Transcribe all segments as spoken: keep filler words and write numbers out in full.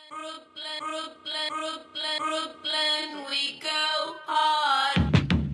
Brooklyn, Brooklyn, Brooklyn, Brooklyn, we go hard.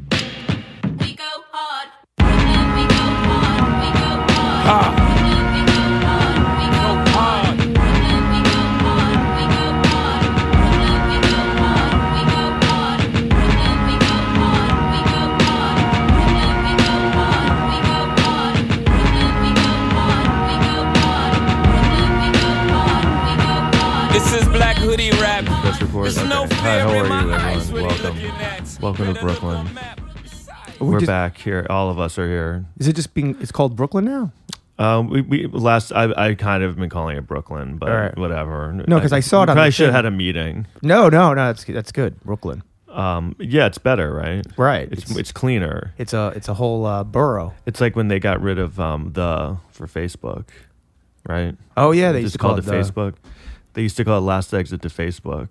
We go hard. Brooklyn, we go hard. We go hard. Ha. Brooklyn, we go hard. We go hard. Brooklyn, we go hard. We go hard. Brooklyn, we go hard. We go hard. Brooklyn, we go hard. We go hard. Brooklyn, we go hard. We go hard. Brooklyn, we go hard. We go hard. Brooklyn, we go hard. We go hard. This is Black Hoodie Rap. Press record. There's Okay. no Hi, fear how in are my you, eyes everyone? when you're Welcome. looking at- Welcome to Put it on Brooklyn. the map. We're We just- back here. All of us are here. Is it just being? It's called Brooklyn now. Um, we, we last I I kind of been calling it Brooklyn, but All right. whatever. No, 'cause I saw it on Probably the should have thing. had a meeting. No, no, no. That's that's good. Brooklyn. Um, yeah, it's better, right? Right. It's It's it's cleaner. it's a it's a whole uh, borough. It's like when they got rid of um the for Facebook, right? Oh yeah, they Just used to call called it it the, Facebook. They used to call it Last Exit to Facebook.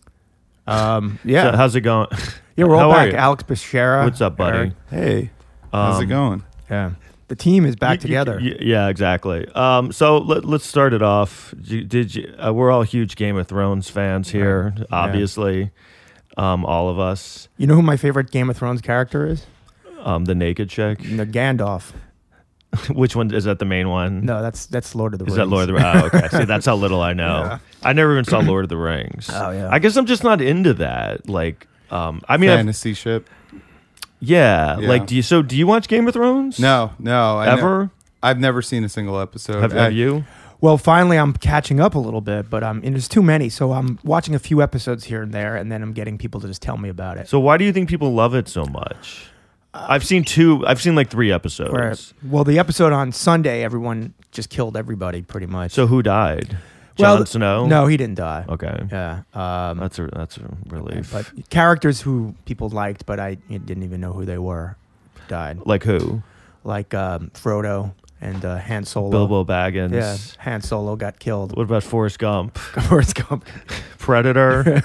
Um, yeah. So how's it going? yeah, we're all how are back. you? Alex Bishara. What's up, buddy? Eric. Hey, how's Um, it going? Yeah. The team is back You- you- together. y- yeah, exactly. Um, so let, let's start it off. Did you, did you, uh, we're all huge Game of Thrones fans here, Yeah. obviously. Um, all of us. You know who my favorite Game of Thrones character is? Um, the naked chick. The Gandalf. Which one is that? The main one? No, that's that's Lord of the Is Rings. that Lord of the Rings? Oh, okay. See, that's how little I know. Yeah. I never even saw Lord of the Rings. Oh, yeah. I guess I'm just not into that. Like, um, I mean, I've- Fantasy ship? yeah, Yeah. Like, do you? So, do you watch Game of Thrones? No, no. I ne- Ever? I've never seen a single episode. have, I- have you? Well, finally, I'm catching up a little bit, but um, and there's too many, so I'm watching a few episodes here and there, and then I'm getting people to just tell me about it. So, why do you think people love it so much? I've seen two. I've seen like three episodes. Right. Well, the episode on Sunday, everyone just killed everybody pretty much. So who died? Well, Jon Snow? No, he didn't die. Okay. Yeah. Um, That's a that's a relief. but characters who people liked, but I didn't even know who they were, died. Like who? Like um, Frodo and uh, Han Solo. Bilbo Baggins. Yeah, Han Solo got killed. What about Forrest Gump? Forrest Gump. Predator.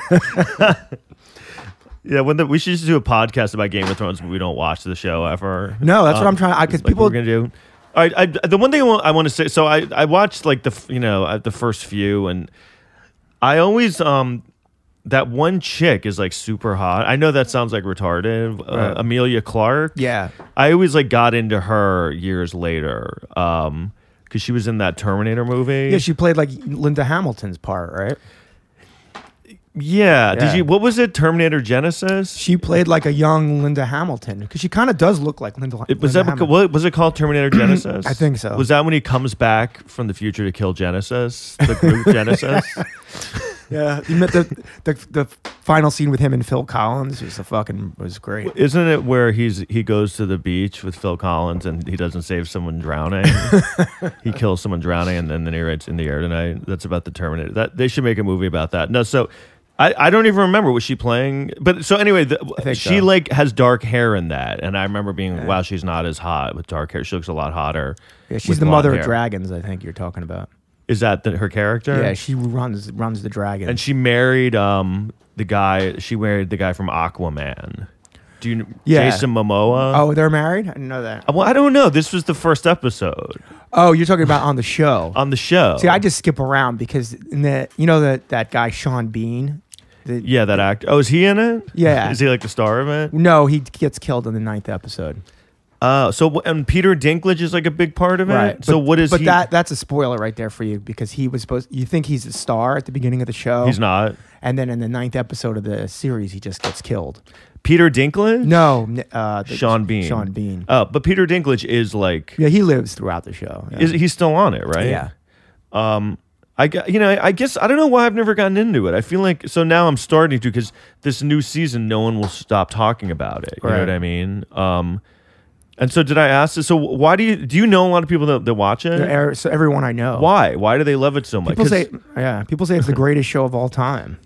Yeah, when the, we should just do a podcast about Game of Thrones, but we don't watch the show ever. No, that's what Um, I'm trying. Because like people. we're gonna do. All right, I, the one thing I want, I want to say. So I, I watched like the f- you know uh, the first few, and I always um that one chick is like super hot. I know that sounds like retarded. Uh, Right. Amelia Clark. Yeah. I always like got into her years later, um, because she was in that Terminator movie. Yeah, she played like Linda Hamilton's part, right? Yeah. Did Yeah. you? What was it? Terminator Genesis. She played like a young Linda Hamilton because she kind of does look like Linda. It, was Linda that Hamilton. what was it called? Terminator Genesis. I think so. Was that when he comes back from the future to kill Genesis, the group Genesis? Yeah, you met the, the the final scene with him and Phil Collins was a fucking was great. Isn't it where he's he goes to the beach with Phil Collins and he doesn't save someone drowning? He kills someone drowning and then, then he writes "In the Air Tonight." That's about the Terminator. That they should make a movie about that. No, so. I, I don't even remember, was she playing, but so anyway, the, think she so. like has dark hair in that, and I remember being Yeah. wow, she's not as hot with dark hair. She looks a lot hotter. Yeah, she's with the blonde mother hair. of dragons. I think you're talking about. Is that the, her character? Yeah, she runs runs the dragon. And she married um the guy. She married the guy from Aquaman. Do you Yeah. Jason Momoa? oh, they're married. I didn't know that. Uh, well, I don't know. This was the first episode Oh, you're talking about on the show. on the show. See, I just skip around because in the you know that that guy Sean Bean. The, yeah, that actor. Oh, is he in it? Yeah. Is he like the star of it? No, he gets killed in the ninth episode. Oh, so wh- and Peter Dinklage is like a big part of it. Right. So but, what is But he? that that's a spoiler right there for you because he was supposed. You think he's a star at the beginning of the show. He's not. And then in the ninth episode of the series, he just gets killed. Peter Dinklage. No, n- uh, the- Sean Bean. Sean Bean. Oh, but Peter Dinklage is like. Yeah, he lives throughout the show. Yeah. Is he's still on it, right? Yeah. Um, I gu- you know I guess I don't know why I've never gotten into it. I feel like so now I'm starting to because this new season no one will stop talking about it. You know Right. what I mean? Um, and so did I ask this? So why do you do you know a lot of people that, that watch it? Yeah, er- So everyone I know. Why? Why do they love it so much? People 'Cause say, yeah, people say it's the greatest show of all time.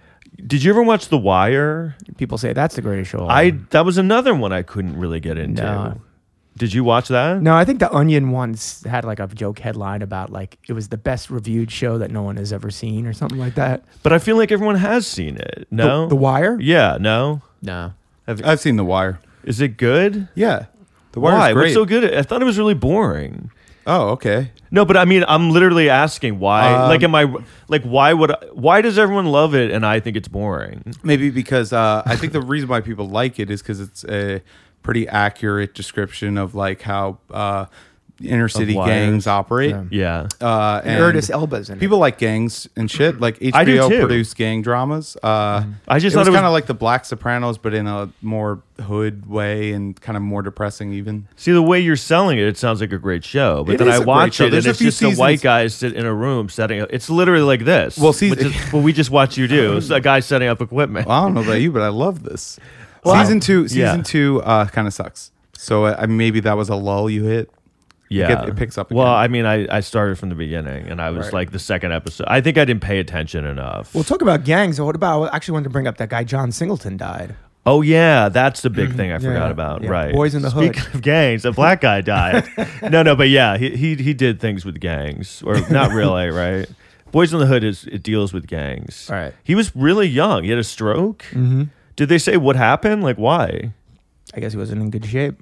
did you ever watch The Wire? People say that's the greatest show. Of all I time. that was another one I couldn't really get into. No. Did you watch that? No, I think the Onion once had like a joke headline about like it was the best reviewed show that no one has ever seen or something like that. But I feel like everyone has seen it. No, The, the Wire? Yeah, no. No. Have, I've seen The Wire. is it good? Yeah, The Wire's Why? great. What's so good? I thought it was really boring. Oh, okay. No, but I mean, I'm literally asking why. Um, like, am I like why would I, why does everyone love it and I think it's boring? Maybe because uh, I think the reason why people like it is because it's a pretty accurate description of like how uh, inner city wires. gangs operate. Yeah. Yeah, Uh, And Erdis Elba's in it. people like gangs and shit. Like I do H B O too. produced gang dramas. Uh, I just it thought was it was kind of like the Black Sopranos, but in a more hood way and kind of more depressing. Even See, the way you're selling it, it sounds like a great show. But It then is I a great watch show. it, and There's a it's few just a white seasons- guy sit in a room setting up. It's literally like this. Well, see- which is what we just watched you do. It's a guy setting up equipment. well, I don't know about you, but I love this. Well, season two, season yeah. two, uh, kind of sucks. So uh, maybe that was a lull you hit. Yeah, It- it picks up Well, again. I mean, I, I started from the beginning, and I was Right. like the second episode. I think I didn't pay attention enough. Well, talk about gangs. What about? I actually wanted to bring up that guy John Singleton died. Oh yeah, that's the big thing I forgot Yeah, about. yeah, Right, Boys in the Hood. Speaking of gangs, a black guy died. no, no, but yeah, he, he he did things with gangs, or not really, right? Boys in the Hood is it deals with gangs. Right. He was really young. He had a stroke. Mm-hmm. Did they say what happened? Like why? I guess he wasn't in good shape.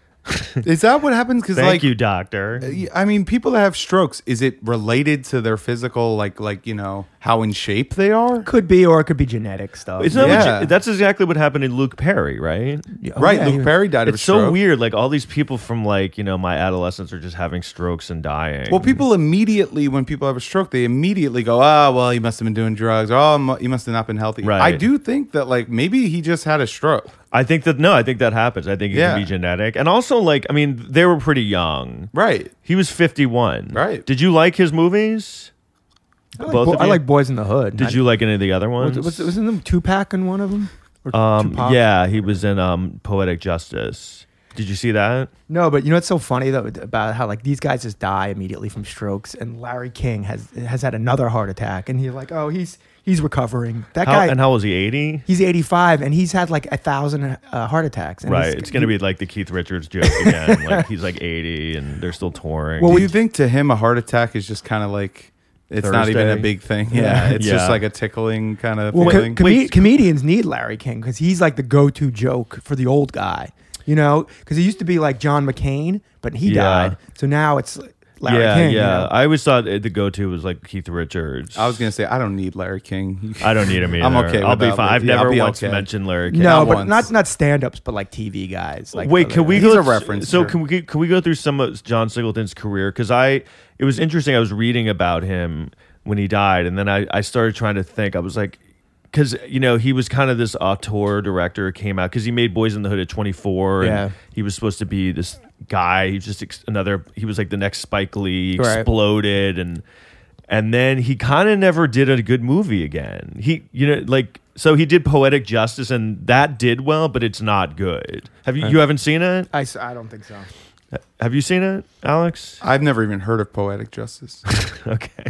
Is that what happens? Because Thank like you, doctor. I mean, people that have strokes, is it related to their physical, like, like you know, how in shape they are? Could be, or it could be genetic stuff. Isn't that what Yeah. you- that's exactly what happened in Luke Perry, right? Yeah, oh, Right, yeah, Luke he- Perry died of a It's so stroke. weird. Like all these people from like you know my adolescence are just having strokes and dying. Well, people immediately, when people have a stroke, they immediately go, "Oh, well, he must have been doing drugs. Oh, mu- he must have not been healthy." Right. I do think that, like, maybe he just had a stroke. I think that no, I think that happens. I think it Yeah. can be genetic, and also like I mean they were pretty young. Right. He was fifty-one. Right. Did you like his movies? I like, Both Bo- of I you? like Boys in the Hood. Did I- you like any of the other ones? Was, was, wasn't them Tupac in one of them? Or um, Tupac? yeah, he was in um, Poetic Justice. Did you see that? No, but you know what's so funny though about how like these guys just die immediately from strokes, and Larry King has has had another heart attack, and you're like, oh, he's he's recovering. That How, guy, and how was he? eighty. he's eighty-five, and he's had like a thousand uh, heart attacks. And Right. he's- It's gonna be like the Keith Richards joke again. Like he's like eighty, and they're still touring. Well, do you think to him a heart attack is just kind of like it's not even a Thursday? big thing? Yeah, it's Yeah. just like a tickling kind of Well, co- feeling. com- Wait. comedians need Larry King because he's like the go-to joke for the old guy. You know, because he used to be like John McCain, but he Yeah. died. So now it's Larry yeah, King. you yeah. know? I always thought the go-to was like Keith Richards. I was gonna say I don't need Larry King. I don't need him either. I'm okay I'll be without fine. it. I've Yeah, I'll never be once okay. mentioned Larry King. No, Not but once. not not stand-ups, but like T V guys. Like Wait, can we He's go? a reference, So sure. can we can we go through some of John Singleton's career? Because I it was interesting. I was reading about him when he died, and then I I started trying to think. I was like, because you know he was kind of this auteur director. Came out because he made Boys in the Hood at twenty-four. Yeah. And he was supposed to be this guy. He was just ex- another. He was like the next Spike Lee. Right. Exploded and. And then he kind of never did a good movie again. He, you know, like so he did Poetic Justice, and that did well, but it's not good. Have you? You haven't seen it? I, s- I don't think so. Have you seen it, Alex? I've never even heard of Poetic Justice. Okay.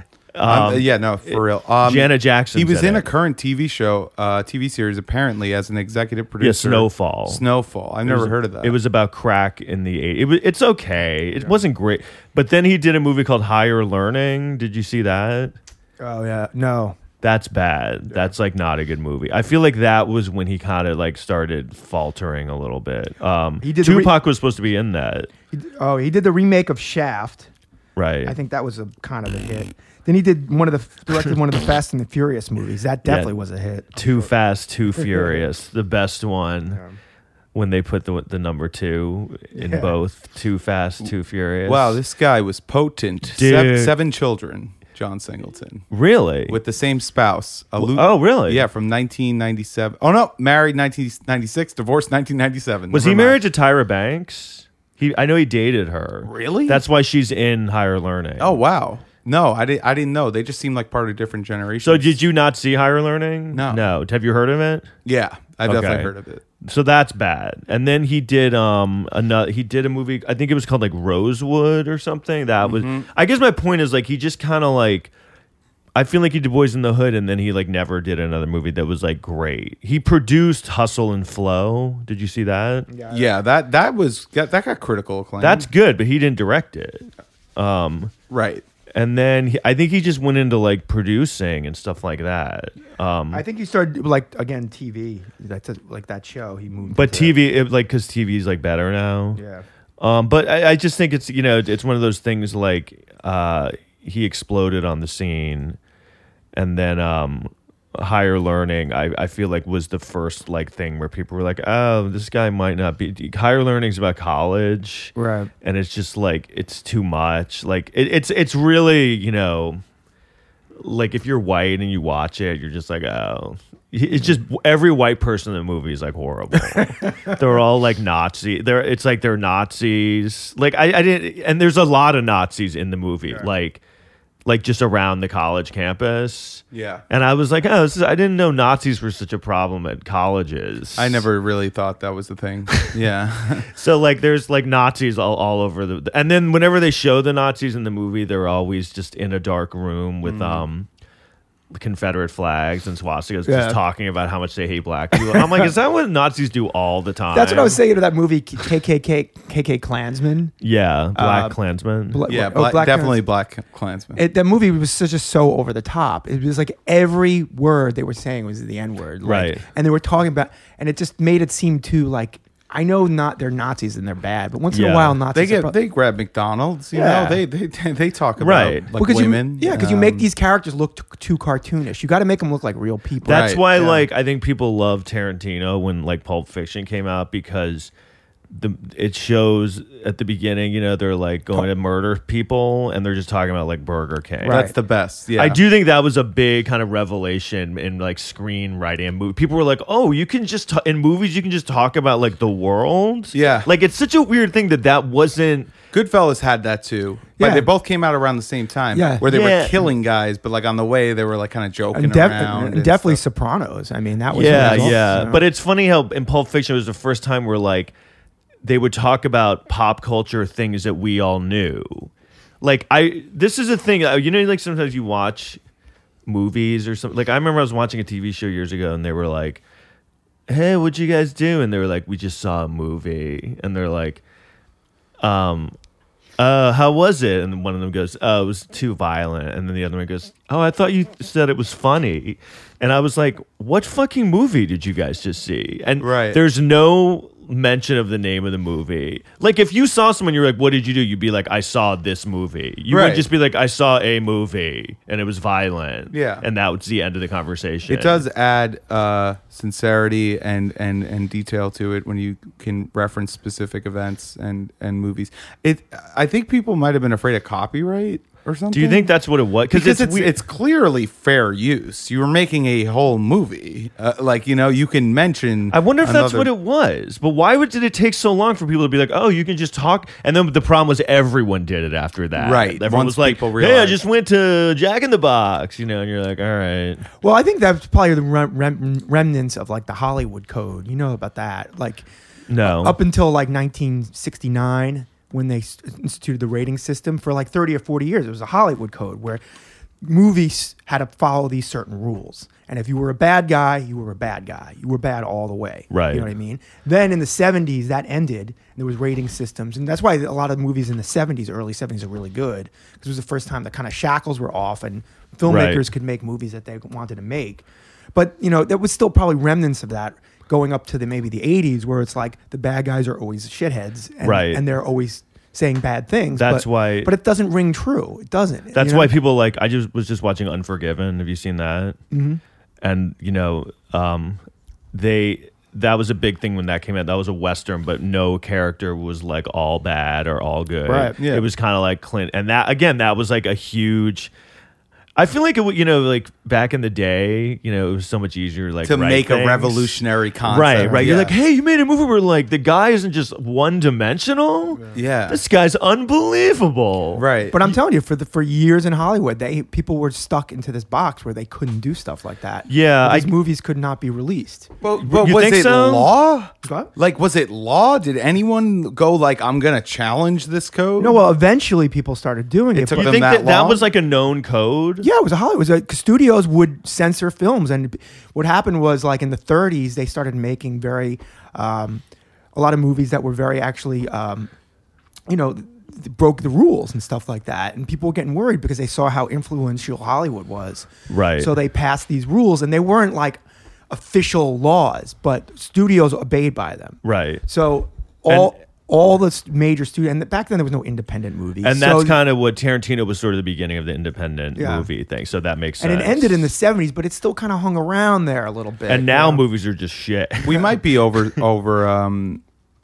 Um, Um, yeah, no, for real. Um, Janet Jackson. He was in a current T V show, uh, T V series, apparently as an executive yeah, producer. Snowfall. Snowfall. I've It never was- heard of that. It was about crack in the eighties. It was, it's okay. It wasn't great, but then he did a movie called Higher Learning. Did you see that? Oh yeah, no. That's bad. That's like not a good movie. I feel like that was when he kind of like started faltering a little bit. Um, He did the re- Tupac was supposed to be in that, He d- oh, he did the remake of Shaft. right? I think that was a kind of a hit. Then he did one of the directed one of the Fast and the Furious movies. That definitely Yeah. was a hit. Too Fast, Too Furious, the best one. When they put the the number two in Yeah. both Too Fast, Too Furious. wow, this guy was potent. Dude. Seven, seven children, John Singleton, really with the same spouse. A Lu- oh really? Yeah, from nineteen ninety-seven. Oh, no, married nineteen ninety-six, divorced nineteen ninety-seven. Was Never he mind. married to Tyra Banks? He, I know he dated her. Really? That's why she's in Higher Learning. Oh, wow. No, I, did, I didn't know. They just seem like part of different generations. so did you not see Higher Learning? No. No. Have you heard of it? Yeah, I've Okay. definitely heard of it. So that's bad. And then he did um another. He did a movie. I think it was called like Rosewood or something. That was. Mm-hmm. I guess my point is like he just kind of like. I feel like he did Boys in the Hood, and then he like never did another movie that was like great. He produced Hustle and Flow. Did you see that? Yeah, that that was that, that got critical acclaim. That's good, but he didn't direct it. Um, right. and then he, I think he just went into like producing and stuff like that. Um, I think he started like again T V. That's a, like that show he moved. but into T V, it, like, because T V is like better now. that. Yeah. Um, but I, I just think it's you know it's one of those things like uh, he exploded on the scene, and then um, Higher Learning I, I feel like was the first like thing where people were like, oh, this guy might not be. Higher Learning's about college, Right. and it's just like it's too much. Like it, it's it's really you know. Like if you're white and you watch it, you're just like, oh, it's just every white person in the movie is like horrible. They're all like Nazi. They're it's like they're Nazis. Like I, I didn't, and there's a lot of Nazis in the movie, Sure. like like just around the college campus. Yeah. And I was like, oh, this is, I didn't know Nazis were such a problem at colleges. I never really thought that was the thing. Yeah. So like there's like Nazis all, all over the and then whenever they show the Nazis in the movie, they're always just in a dark room with um Confederate flags and swastikas Yeah. just talking about how much they hate black people. I'm like, is that what Nazis do all the time? That's what I was saying to that movie K K K K K Klansman. Yeah, Black Uh, Klansman. Bla- Yeah. oh, Black, Black definitely Klansman. Black Klansman. It, that movie was such a so over the top. It was like every word they were saying was the N word, like, Right. And they were talking about, and it just made it seem too like I know not they're Nazis and they're bad, but once in Yeah. a while Nazis they are get pro- they grab McDonald's. You Yeah. know, they they they talk about Right. like because women. You, yeah, because you make Um, these characters look t- too cartoonish. You got to make them look like real people. That's Right, why, yeah. like, I think people love Tarantino when like Pulp Fiction came out because the it shows at the beginning, you know, they're like going to murder people and they're just talking about like Burger King. Right. That's the best. Yeah. I do think that was a big kind of revelation in like screenwriting and movie. People were like, "Oh, you can just ta- in movies you can just talk about like the world." Yeah. like it's such a weird thing that that wasn't. Goodfellas had that too. But Yeah. they both came out around the same time. Yeah. Where they Yeah. were killing guys, but like on the way they were like kind of joking and, def- around. and and definitely stuff. Sopranos. I mean, that was Yeah, that was yeah. you know. But it's funny how in Pulp Fiction it was the first time where like they would talk about pop culture things that we all knew. Like I, this is a thing. uh, You know, like sometimes you watch movies or something. Like I remember I was watching a T V show years ago, and they were like, "Hey, what'd you guys do?" And they were like, "We just saw a movie." And they're like, "Um, uh, how was it?" And one of them goes, "Oh, it was too violent." And then the other one goes, "Oh, I thought you said it was funny." And I was like, "What fucking movie did you guys just see?" And Right. there's no mention of the name of the movie. Like if you saw someone, you're like, "What did you do?" You'd be like, "I saw this movie." You Right. would just be like, "I saw a movie and it was violent." Yeah. and that was the end of the conversation. It does add uh, sincerity and, and, and detail to it when you can reference specific events and, and movies. It I think people might have been afraid of copyright or something. Do you think that's what it was? because it's it's, weird- it's clearly fair use. You were making a whole movie, uh, like you know, you can mention. I wonder if that's another- what it was. But why would, did it take so long for people to be like, "Oh, you can just talk"? And then the problem was everyone did it after that. Right. Everyone Once was like, people "Hey, I realized- just went to Jack in the Box," you know, and you're like, "All right." well, I think that's probably the rem- rem- remnants of like the Hollywood Code. You know about that, like No. up until like nineteen sixty-nine when they s- instituted the rating system. For like thirty or forty years, it was a Hollywood Code where movies had to follow these certain rules. And if you were a bad guy, you were a bad guy. You were bad all the way. Right. You know what I mean? Then in the seventies, that ended. And there was rating systems. And that's why a lot of movies in the seventies, early seventies, are really good. Because it was the first time the kind of shackles were off and filmmakers Right. could make movies that they wanted to make. But, you know, there was still probably remnants of that going up to the maybe the eighties where it's like the bad guys are always shitheads. And, Right. and they're always saying bad things. That's but, why- But it doesn't ring true. It doesn't. That's you know? why people like. I just was just watching Unforgiven. Have you seen that? Mm-hmm. And you know, um, they that was a big thing when that came out. That was a Western, but no character was like all bad or all good. Right, yeah. It was kind of like Clint, and that again, that was like a huge. I feel like it, would- you know, like back in the day, you know, it was so much easier, like to write make things. a revolutionary concept. Right, right. You're Yeah. like, hey, you made a movie where like the guy isn't just one dimensional. Yeah. This guy's unbelievable. Right. But I'm telling you, for the for years in Hollywood, they people were stuck into this box where they couldn't do stuff like that. Yeah, Where these I- movies could not be released. But, but You was think it so? law? What? Like, was it law? Did anyone go like, I'm gonna challenge this code? No, well, eventually people started doing it. It took but- You them think that that, that long? was like a known code? yeah, it was a Hollywood. It was like studios would censor films, and what happened was like in the thirties they started making very um, a lot of movies that were very actually um, you know th- broke the rules and stuff like that, and people were getting worried because they saw how influential Hollywood was. Right. So they passed these rules, and they weren't like official laws, but studios obeyed by them. Right. So all And- all the s- major studio, and back then there was no independent movies, And that's So- kind of what Tarantino was sort of the beginning of the independent Yeah. movie thing. So that makes sense. and it ended in the seventies, but it still kind of hung around there a little bit. And now you know? movies are just shit. We might be over over. Um,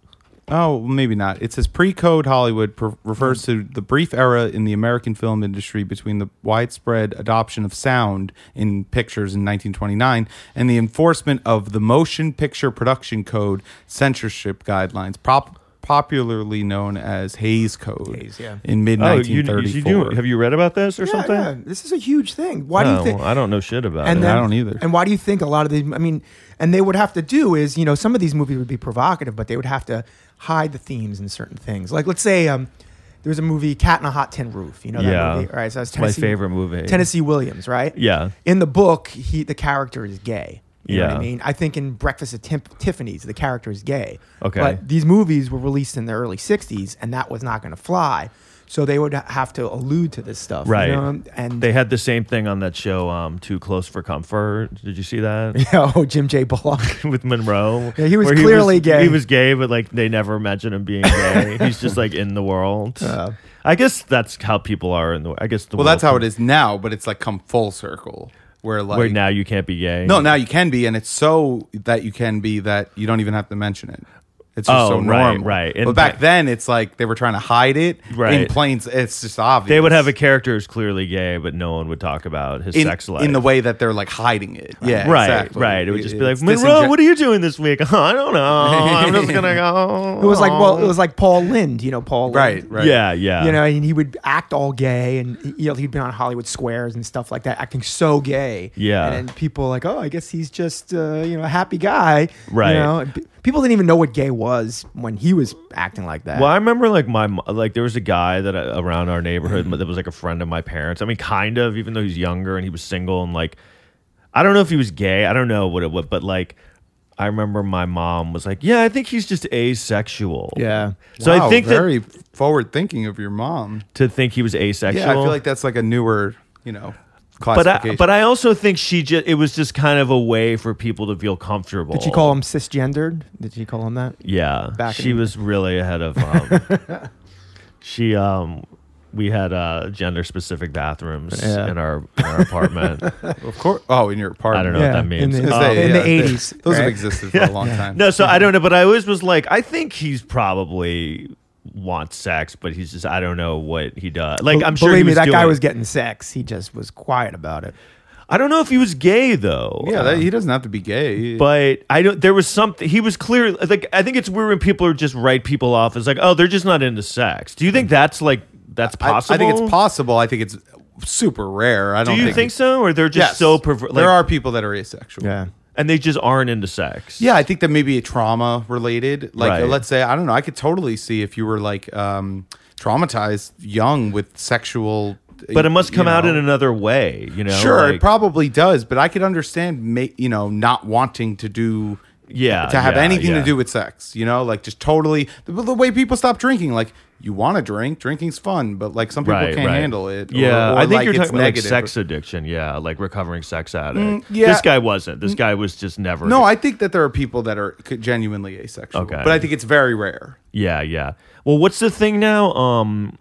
oh, maybe not. It says pre-code Hollywood per- refers to the brief era in the American film industry between the widespread adoption of sound in pictures in nineteen twenty-nine and the enforcement of the Motion Picture Production Code censorship guidelines, prop- popularly known as Hays Code, Hays, yeah. in mid Oh, you, nineteen you, thirty-four. you do, have you read about this or Yeah, something? yeah, this is a huge thing. Why do Oh, you think? well, I don't know shit about And it. then, I don't either. And why do you think a lot of these? I mean, and they would have to do is, you know, some of these movies would be provocative, but they would have to hide the themes in certain things. Like, let's say um, there was a movie, Cat in a Hot Tin Roof. You know that Yeah. movie, right? So that's It's my favorite movie. Tennessee Williams, right? Yeah. In the book, he the character is gay. You know what Yeah. I mean? I think in Breakfast at Tim- Tiffany's, the character is gay. Okay. But these movies were released in the early sixties, and that was not going to fly. So they would have to allude to this stuff. you Right. know? And They had the same thing on that show, um, Too Close for Comfort. Did you see that? yeah, oh, Jim J. Bullock. With Monroe. Yeah, he was where clearly was- gay. He was gay, but like they never mention him being gay. He's just like in the world. Uh, I guess that's how people are in the. I guess the Well, world that's how can- it is now, but it's like come full circle. Where like Where now you can't be gay. No, now you can be, and it's so that you can be that you don't even have to mention it. It's just Oh, so right, normal. right. But And back that- then, it's like they were trying to hide it in Right. plain. It's just obvious. They would have a character who's clearly gay, but no one would talk about his in, sex life. in the way that they're like hiding it. Yeah, right, exactly. right. It would just be like, It's Monroe, disingen- what are you doing this week? Oh, I don't know. I'm just gonna go. it was like, well, it was like Paul Lind, you know, Paul Lind. Right, right. Yeah, yeah. You know, and he would act all gay, and you know, he'd been on Hollywood Squares and stuff like that, acting so gay. Yeah. and then people were like, oh, I guess he's just uh, you know a happy guy. Right. You know, and p- people didn't even know what gay was when he was acting like that. Well, I remember like my mo- like there was a guy that I, around our neighborhood that was like a friend of my parents. I mean, kind of, even though he's younger and he was single and like, I don't know if he was gay. I don't know what it was, but like, I remember my mom was like, "Yeah, I think he's just asexual." Yeah. So Wow, I think very that forward thinking of your mom. to think he was asexual. Yeah, I feel like that's like a newer, you know, But classification. I, but I also think she just it was just kind of a way for people to feel comfortable. Did she call him cisgendered? Did she call him that? Yeah, Back she in- was really ahead of. Um, she um, we had uh, gender specific bathrooms Yeah. in our in our apartment. of course. Oh, in your apartment. I don't know Yeah, what that means. in the- Because Um, they- in the yeah, they- eighties, Those have right? existed for a long time. no, so I don't know, but I always was like, I think he's probably wants sex, but he's just I don't know what he does. Like I'm sure Believe he me, was that guy doing- was getting sex. He just was quiet about it. I don't know if he was gay though. Yeah, that, he doesn't have to be gay. But I don't. There was something. He was clear. Like I think it's weird when people are just write people off as like, oh, they're just not into sex. Do you think that's like that's I, possible? I think it's possible. I think it's super rare. I Do don't you think, think, so, or they're just Yes. so perver- like, there are people that are asexual. Yeah. and they just aren't into sex? Yeah, I think that maybe a trauma related. Like, Right. uh, let's say, I don't know, I could totally see if you were like um, traumatized young with sexual. but it must you come out know. in another way. You know, Sure, like- it probably does, but I could understand, ma- you know, not wanting to do, Yeah, to have yeah, anything yeah. to do with sex. You know, like just totally the, the way people stop drinking. Like, you want to drink, drinking's fun, but like some people Right, can't right. handle it. or- Yeah, or, I think like, you're it's talking about like negative. sex addiction. Yeah, like recovering sex addict. Mm, yeah. This guy wasn't. This guy was just never. No, I think that there are people that are genuinely asexual. Okay. But I think it's very rare. Yeah, yeah. Well, what's the thing now? Um,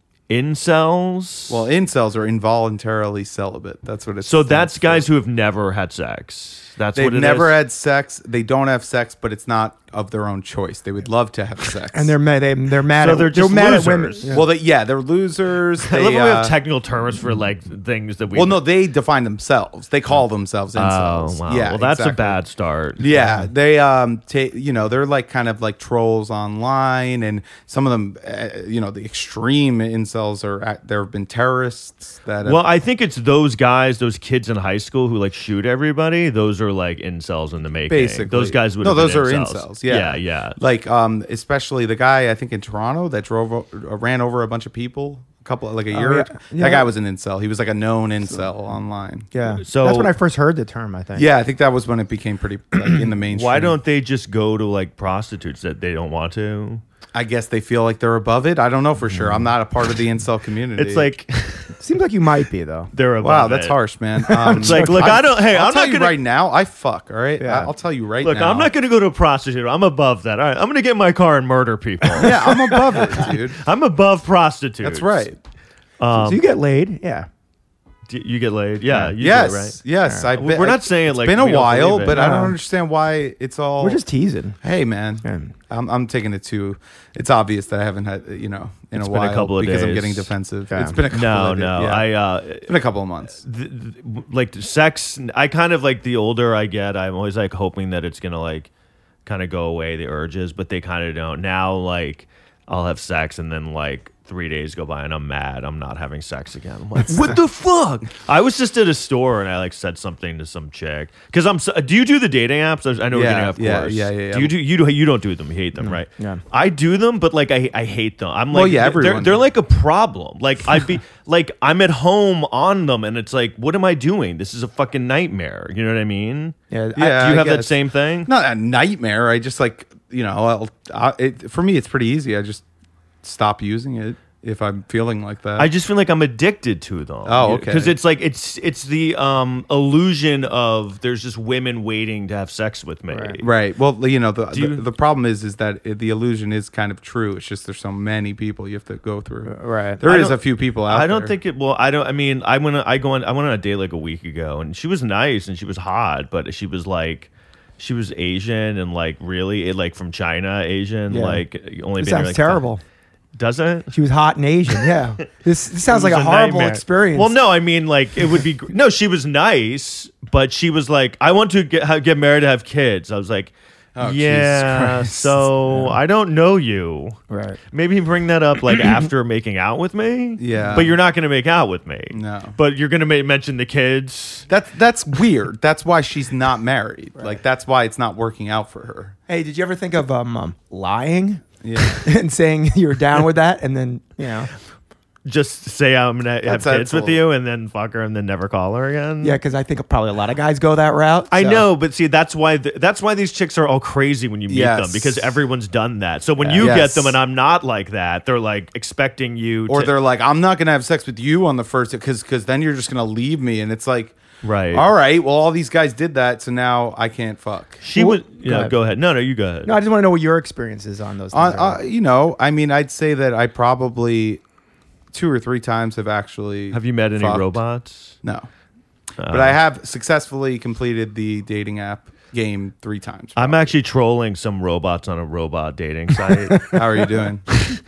incels. Well, incels are involuntarily celibate. That's what it's. so that's guys who have never had sex. That's They've what it never is? had sex. They don't have sex, but it's not of their own choice. They would love to have sex. And they're mad. They, they're mad. So at, they're just mad at women. losers. Yeah. well, they, yeah, they're losers. I They, love how we have uh, technical terms for like things that we. well, no, they define themselves. They call themselves Oh, incels. wow. Yeah, well, that's exactly. a bad start. Yeah, they um, ta- you know, they're like kind of like trolls online, and some of them, uh, you know, the extreme incels are. At, there have been terrorists that. Have, Well, I think it's those guys, those kids in high school who like shoot everybody. Those are like incels in the making. basically, those guys would. No, have those been are incels. incels. Yeah, yeah, yeah. Like, um, especially the guy I think in Toronto that drove o- uh, ran over a bunch of people. A couple like a year. yeah. That Yeah. guy was an incel. He was like a known incel online. yeah. So- that's when I first heard the term. I think. Yeah, I think that was when it became pretty like, in the mainstream. Why don't they just go to like prostitutes that they don't want to? I guess they feel like they're above it. I don't know for sure. I'm not a part of the incel community. It's like Seems like you might be though. They're above Wow, that's it. harsh, man. Um, It's like, look, I don't. Hey, I'll I'm tell not you gonna. right now. I fuck. All right. Yeah. I- I'll tell you right Look, now. I'm not going to go to a prostitute. I'm above that. All right, I'm going to get in my car and murder people. Yeah, I'm above it, dude. I'm above prostitutes. That's right. so you get laid, yeah. D- you get laid. Yeah. You yes, do, right? yes. I Well, bet- we're not saying, it's like, been a we don't while, believe it. but I don't No. understand why it's all. We're just teasing. Hey, man. Yeah. I'm, I'm taking it too. It's obvious that I haven't had, you know, in It's a been a while couple of because I'm days. getting defensive. Yeah. It's been a couple. No, of no. yeah. I uh, It's been a couple of months. th- th- like sex. I kind of like the older I get, I'm always like hoping that it's gonna like kind of go away the urges, but they kind of don't. Now, like I'll have sex and then like three days go by and I'm mad. I'm not having sex again. I'm like, what the fuck? I was just at a store and I like said something to some chick because I'm. So, do you do the dating apps? I know we're Yeah, getting off yeah, course. yeah, yeah, yeah. Do you do you do you don't do them? You hate them, right? Yeah. I do them, but like I I hate them. I'm like, Well, yeah, they're, everyone they're does. like a problem. Like I'd be like I'm at home on them and it's like, what am I doing? This is a fucking nightmare. You know what I mean? Yeah, I- Yeah, do you I have that guess. same thing? Not a nightmare. I just like, you know, I'll, I, it, for me, it's pretty easy. I just stop using it if I'm feeling like that. I just feel like I'm addicted to them. Oh, okay. Because it's like it's it's the um, illusion of there's just women waiting to have sex with me. Right. Right. Well, you know, the, Do you- the the problem is is that it, the illusion is kind of true. It's just there's so many people you have to go through. Right. There I is don't- a few people out I don't there. think it. Well, I don't. I mean, I went. I go on. I went on a date like a week ago, and she was nice and she was hot, but she was like, she was Asian and like really like from China, Asian. Yeah. Like only. This been here, sounds like, terrible. five- Does it? She was hot and Asian. Yeah. This, this sounds It like was a horrible nightmare. experience. Well, no, I mean, like it would be. gr- No, she was nice, but she was like, I want to get ha- get married to have kids. I was like, Oh, Jesus yeah. Christ. So I don't know you. Right. Maybe bring that up like after making out with me. Yeah. But you're not going to make out with me. No. But you're going to ma- mention the kids. That's that's weird. That's why she's not married. Like that's why it's not working out for her. Hey, did you ever think of um, um lying Yeah. and saying you're down with that, and then you know, Just say I'm going to have That's- kids that's with a- you and then fuck her and then never call her again. yeah, because I think probably a lot of guys go that route. I so- know, but see, that's why th- that's why these chicks are all crazy when you meet Yes. them because everyone's done that. So when Yeah. you Yes. get them and I'm not like that, they're like expecting you. Or to, they're like, I'm not gonna have sex with you on the first because because then you're just gonna leave me, and it's like, right. all right, well, all these guys did that, so now I can't fuck. She Well, was. go Yeah, ahead. go ahead. No, no, you go ahead. No, I just want to know what your experience is on those. Uh, Things uh, you know, I mean, I'd say that I probably two or three times have actually. have you met any fucked. robots? No, Uh, but I have successfully completed the dating app game three times. I'm actually trolling some robots on a robot dating site. How are you doing?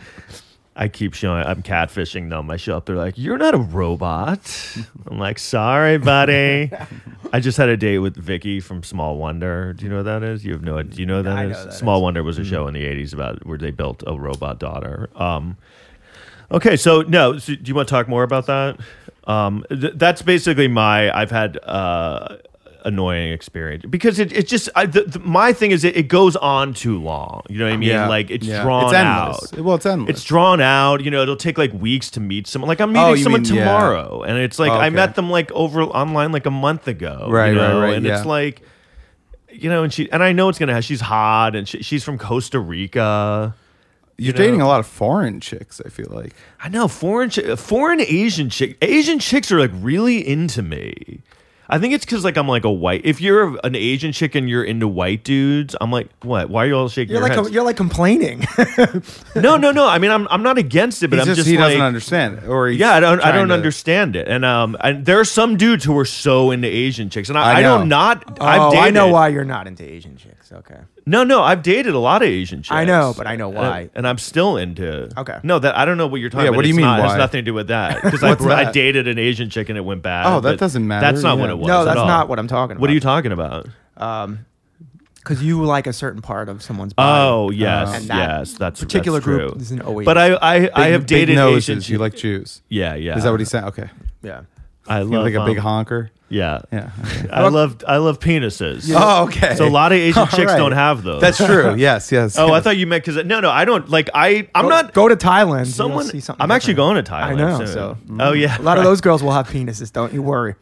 I keep showing. I'm catfishing them. I show up. They're like, "You're not a robot." I'm like, "Sorry, buddy." I just had a date with Vicky from Small Wonder. Do you know what that is? You have no idea. Do you know what that I is? know what that Small is. Wonder was a show in the eighties about where they built a robot daughter. Um, okay, so no, so do you want to talk more about that? Um, th- that's basically my. I've had uh, annoying experience because it, it's just I, the, the, my thing is it, it goes on too long. You know what I mean? Yeah, Like it's yeah. drawn It's endless. out. Well, it's endless. It's drawn out. You know, it'll take like weeks to meet someone. Like I'm meeting Oh, you someone mean- yeah. tomorrow, and it's like Oh, I okay. met them like over online like a month ago. Right, you know? right, right, And it's yeah. like, you know, and she and I know it's gonna have. She's hot, and she, she's from Costa Rica. You're you know. dating a lot of foreign chicks. I feel like. I know foreign chi- foreign Asian chick Asian chicks are like really into me. I think it's because like I'm like a white. If you're an Asian chick and you're into white dudes, I'm like, what? Why are you all shaking You're your like heads? a, you're like complaining. no, no, no. I mean, I'm I'm not against it, but He's I'm just, just, he like, doesn't understand it, or he's yeah, I don't I trying don't to- understand it. And um, and there are some dudes who are so into Asian chicks, and I, I I, know. don't not. oh, I've dated, I know why you're not into Asian chicks. Okay. No, no, I've dated a lot of Asian chicks. I know, but I know And- why. and, I'm still into. Okay. No, that I don't know what you're talking Yeah, about. what do you It's mean, not- It why? has nothing to do with that because I, What's I that? dated an Asian chick and it went bad. Oh, that but doesn't matter. That's not what Yeah. it was. No, at that's all. not what I'm talking about. What are you talking about? Um, because you like a certain part of someone's body. Oh yes, Uh, and that yes, that's particular that's group true. isn't always. But I I, Big, I have big dated noses. Asian. You chicks- like Jews? Yeah, yeah. Is that what he's saying? Okay. yeah. I You love like a big um, honker? Yeah, Yeah. I love I love penises. Oh, okay. So a lot of Asian All chicks right. don't have those. That's true. Yes, yes. Oh, I yes. thought you meant because no, no, I don't like. I I'm Go- not. go to Thailand. Someone. You'll see something I'm actually different. going to Thailand. I know. soon. So Oh yeah. a lot of those girls will have penises. Don't you worry.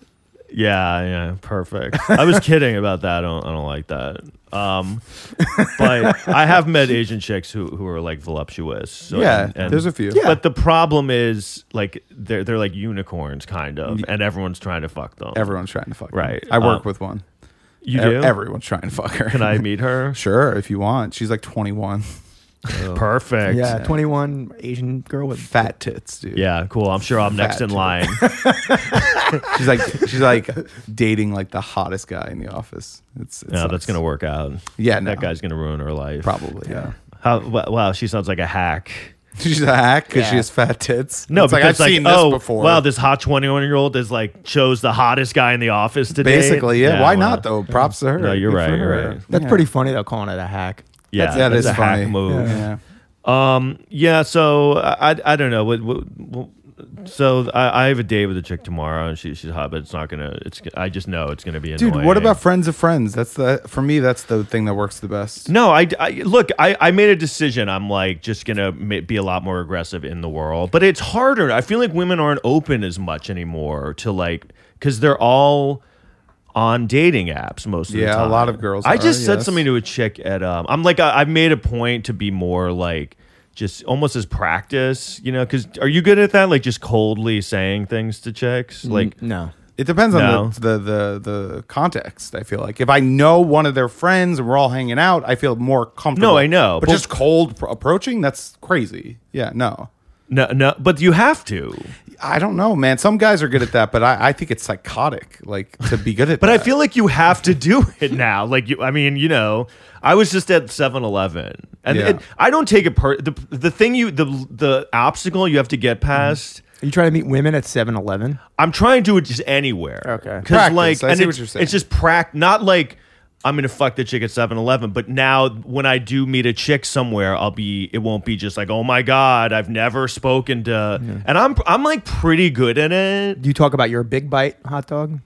Yeah, yeah, perfect. I was kidding about that. I don't, I don't like that. Um, but I have met Asian chicks who, who are like voluptuous. So, yeah, and- and- there's a few. Yeah. But the problem is like they're they're like unicorns kind of, and everyone's trying to fuck them. Everyone's trying to fuck her. Right. I work Um, with one. You E- do? Everyone's trying to fuck her. Can I meet her? Sure, if you want. She's like twenty-one. Perfect. Yeah, twenty-one Asian girl with Fat tits, dude. Yeah, cool. I'm sure I'm next Fat in too. line. She's like she's like dating like the hottest guy in the office. It's, it No, sucks. that's gonna work out. Yeah, no. That guy's gonna ruin her life. Probably, yeah. How, wa- wow, she sounds like a hack. She's a hack because she Yeah. has fat tits. No, it's like because I've like, seen this oh, before. wow, this hot twenty-one year old is like chose the hottest guy in the office today. Basically, yeah. Why well, not though? Props to her. No, you're Good right, for you're her. right. That's Yeah. pretty funny though, calling it a hack. Yeah, That's- that that's is a funny. hack move. Yeah. Um, yeah. So I, I don't know. What, what, what, so I, I have a date with a chick tomorrow, and she, she's hot, but it's not gonna. It's. I just know it's gonna be annoying. Dude, what about friends of friends? That's the for me. That's the thing that works the best. No, I, I look. I, I made a decision. I'm like just gonna ma- be a lot more aggressive in the world, but it's harder. I feel like women aren't open as much anymore to like because they're all on dating apps most of the Yeah, a time. lot of girls I are, just said yes. something to a chick at. Um, I'm like I, I've made a point to be more like just almost as practice, you know? Because are you good at that? Like just coldly saying things to chicks, like. N- no. It depends on No. the, the the the context. I feel like if I know one of their friends and we're all hanging out, I feel more comfortable. No, I know, but, but- just cold pro- approaching, that's crazy. Yeah, no, No, no, but you have to. I don't know, man. Some guys are good at that, but I, I think it's psychotic, like to be good at. But that. I feel like you have to do it now. Like you, I mean, you know, I was just at seven eleven and Yeah. it, I don't take it per the the thing you the the obstacle you have to get past. Are you trying to meet women at seven eleven? I'm trying to do it just anywhere. Okay. because Practice. like, I and see what it's, you're saying. it's just prac, not like I'm gonna fuck the chick at seven eleven. But now when I do meet a chick somewhere, I'll be. It won't be just like, oh my god, I've never spoken to. And I'm I'm like pretty good at it. Do you talk about your big bite hot dog?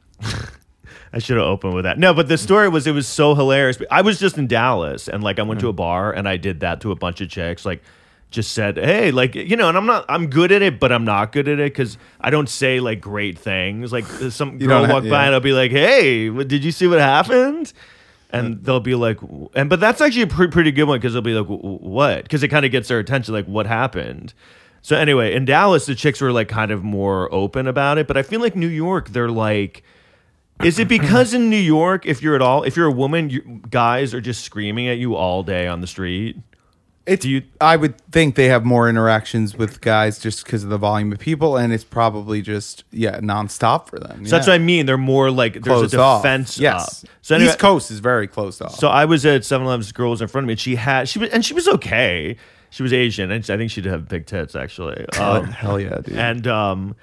I should have opened with that. No, but the story was it was so hilarious. I was just in Dallas and like I went to a bar and I did that to a bunch of chicks. Like just said, hey, like you know, and I'm not I'm good at it, but I'm not good at it because I don't say like great things. Like some You girl don't ha- walk by yeah. and I'll be like, hey, what, did you see what happened? And they'll be like, and but that's actually a pre- pretty good one because they'll be like, what? Because it kind of gets their attention, like what happened. So anyway, in Dallas, the chicks were like kind of more open about it, but I feel like New York, they're like. Is it because in New York, if you're at all, if you're a woman, you, guys are just screaming at you all day on the street? It's, Do you- I would think they have more interactions with guys just because of the volume of people, and it's probably just yeah nonstop for them. So that's what I mean. They're more like there's Closed a off. defense Yes, up. So anyway, East Coast is very closed off. so I was at seven eleven. This girl was in front of me, and she had she was and she was okay. She was Asian, and I think she'd have big tits actually. Um, hell yeah, dude. and um,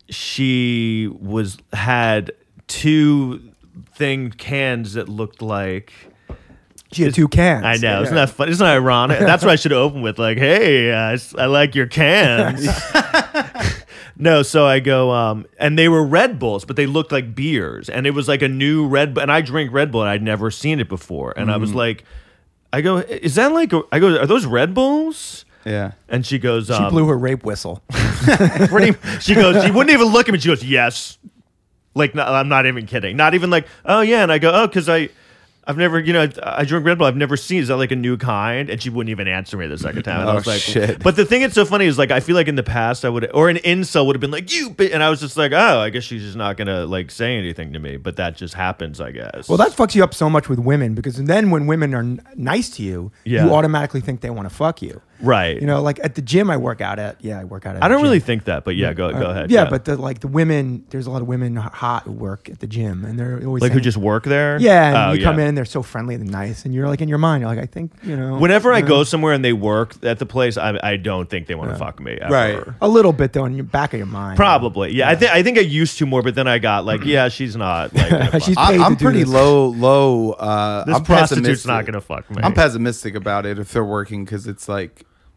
she was had two thing cans that looked like. She had two cans. I know, Yeah. isn't that fun? Isn't that ironic? That's what I should have opened with, like, "Hey, uh, I s- I like your cans." No, so I go, um, and they were Red Bulls, but they looked like beers, and it was like a new Red Bull, and I drink Red Bull, and I'd never seen it before, and I was Mm-hmm. like, I go, is that like? A, I go, are those Red Bulls? yeah. And she goes, She um, blew her rape whistle. pretty, she goes, she wouldn't even look at me. She goes, yes. Like, no, I'm not even kidding. Not even like, oh yeah. And I go, oh, because I, I've never, you know, I drink Red Bull. I've never seen. Is that like a new kind? And she wouldn't even answer me the second time. And I Oh, was like, shit. But the thing that's so funny is like, I feel like in the past I would, or an incel would have been like, you, bi-" and I was just like, oh, I guess she's just not gonna like say anything to me. But that just happens, I guess. Well, that fucks you up so much with women because then when women are n- nice to you, Yeah. you automatically think they want to fuck you. right. You know, like at the gym I work out at. Yeah, I work out at. I the don't gym. really think that, but yeah, go go Uh, ahead. Yeah, but the like the women, there's a lot of women h- hot who work at the gym, and they're always like who saying- just work there. yeah. And Oh, you come yeah. in, they're so friendly and nice, and you're like in your mind, you're like, I think you know. Whenever I uh, go somewhere and they work at the place, I, I don't think they want to fuck me. Ever. Right. a little bit though in your back of your mind, Probably, yeah. I think I think I used to more, but then I got like, yeah, she's not. Like, gonna fuck She's me. paid I, I'm to do pretty this. low, low. Uh, This I'm prostitute's pessimistic. not gonna fuck me. I'm pessimistic about it if they're working because it's like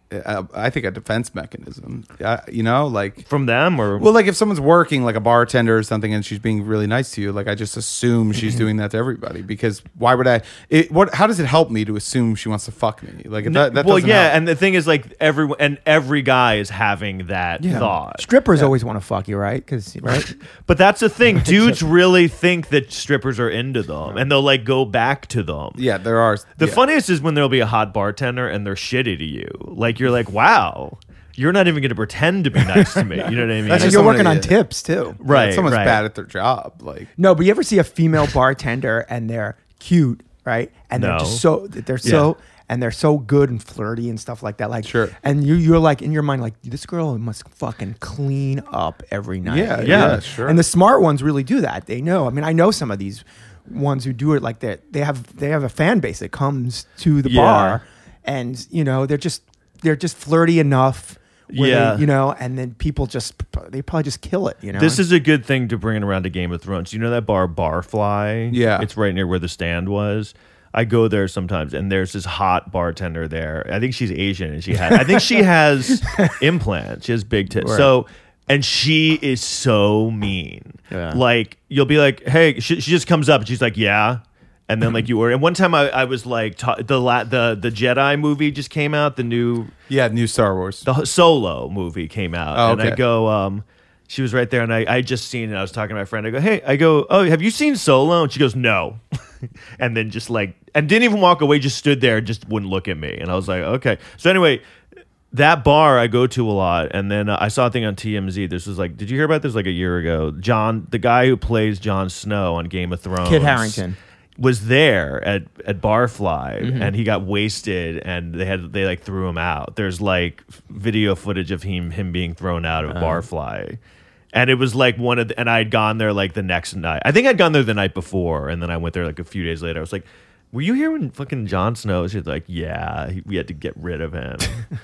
uh, I think a defense mechanism. Uh, you know, like From them or well, like if someone's working like a bartender or something and she's being really nice to you, like I just assume she's doing that to everybody because why would I? It, what? How does it help me to assume she wants to fuck me? Like if that, that well, doesn't yeah, help. and the thing is, like every and every guy is having that Yeah. thought. Strippers always want to fuck you, right? Because right. But that's the thing, dudes really think that strippers are into them, and they'll like go back to them. yeah, there are The yeah. funniest is when there'll be a hot bartender and they're shitty to you. Like you're like, wow, you're not even going to pretend to be nice to me. You know what I mean? That's And just you're someone working on idiot. tips too. right. Someone's right. bad at their job. Like No, but you ever see a female bartender and they're cute, right? And they're No. just so they're so and they're so good and flirty and stuff like that. Like Sure. And you you're like in your mind like this girl must fucking clean up every night. Yeah, you yeah, know? sure. And the smart ones really do that. They know. I mean, I know some of these ones who do it like that. They have they have a fan base that comes to the Yeah. bar, and you know they're just they're just flirty enough. Where Yeah. they, you know, and then people just they probably just kill it. You know, This is a good thing to bring it around to Game of Thrones. You know that bar, Barfly? Yeah. It's right near where the stand was. I go there sometimes, and there's this hot bartender there. I think she's Asian, and she has. I think she has implants. She has big tits. Right. So, and she is so mean. Yeah. Like you'll be like, "Hey," she, she just comes up and she's like, "Yeah." And then like you were, and one time I, I was like, ta- the la- the the Jedi movie just came out, the new yeah, new Star Wars. the Solo movie came out, Oh, and I okay. go, um, she was right there, and I I just seen it. I was talking to my friend. I go, hey, I go, oh, have you seen Solo? And she goes, no, and then just like, and didn't even walk away, just stood there and just wouldn't look at me, and I was like, okay. So anyway, that bar I go to a lot, and then uh, I saw a thing on T M Z. This was like, did you hear about this like a year ago? John, the guy who plays Jon Snow on Game of Thrones, Kit Harington. was there at at Barfly, Mm-hmm. and he got wasted, and they had they like threw him out. There's like video footage of him him being thrown out Uh-huh. of Barfly, and it was like one of the, and I had gone there like the next night. I think I'd gone there the night before, and then I went there like a few days later. I was like, "Were you here when fucking Jon Snow?" She's like, "Yeah, he, we had to get rid of him."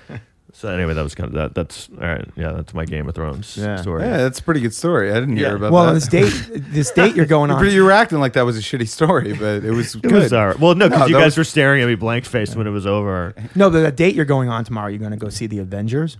So anyway, that was kind of that. That's all right. Yeah, that's my Game of Thrones Yeah. story. Yeah, that's a pretty good story. I didn't hear Yeah. about well, that. this date, this date you're going on. You were acting like that was a shitty story, but it was It good. was all right. Well, no, because No, you that guys was- were staring at me blank faced when it was over. No, the, the date you're going on tomorrow. You're going to go see the Avengers.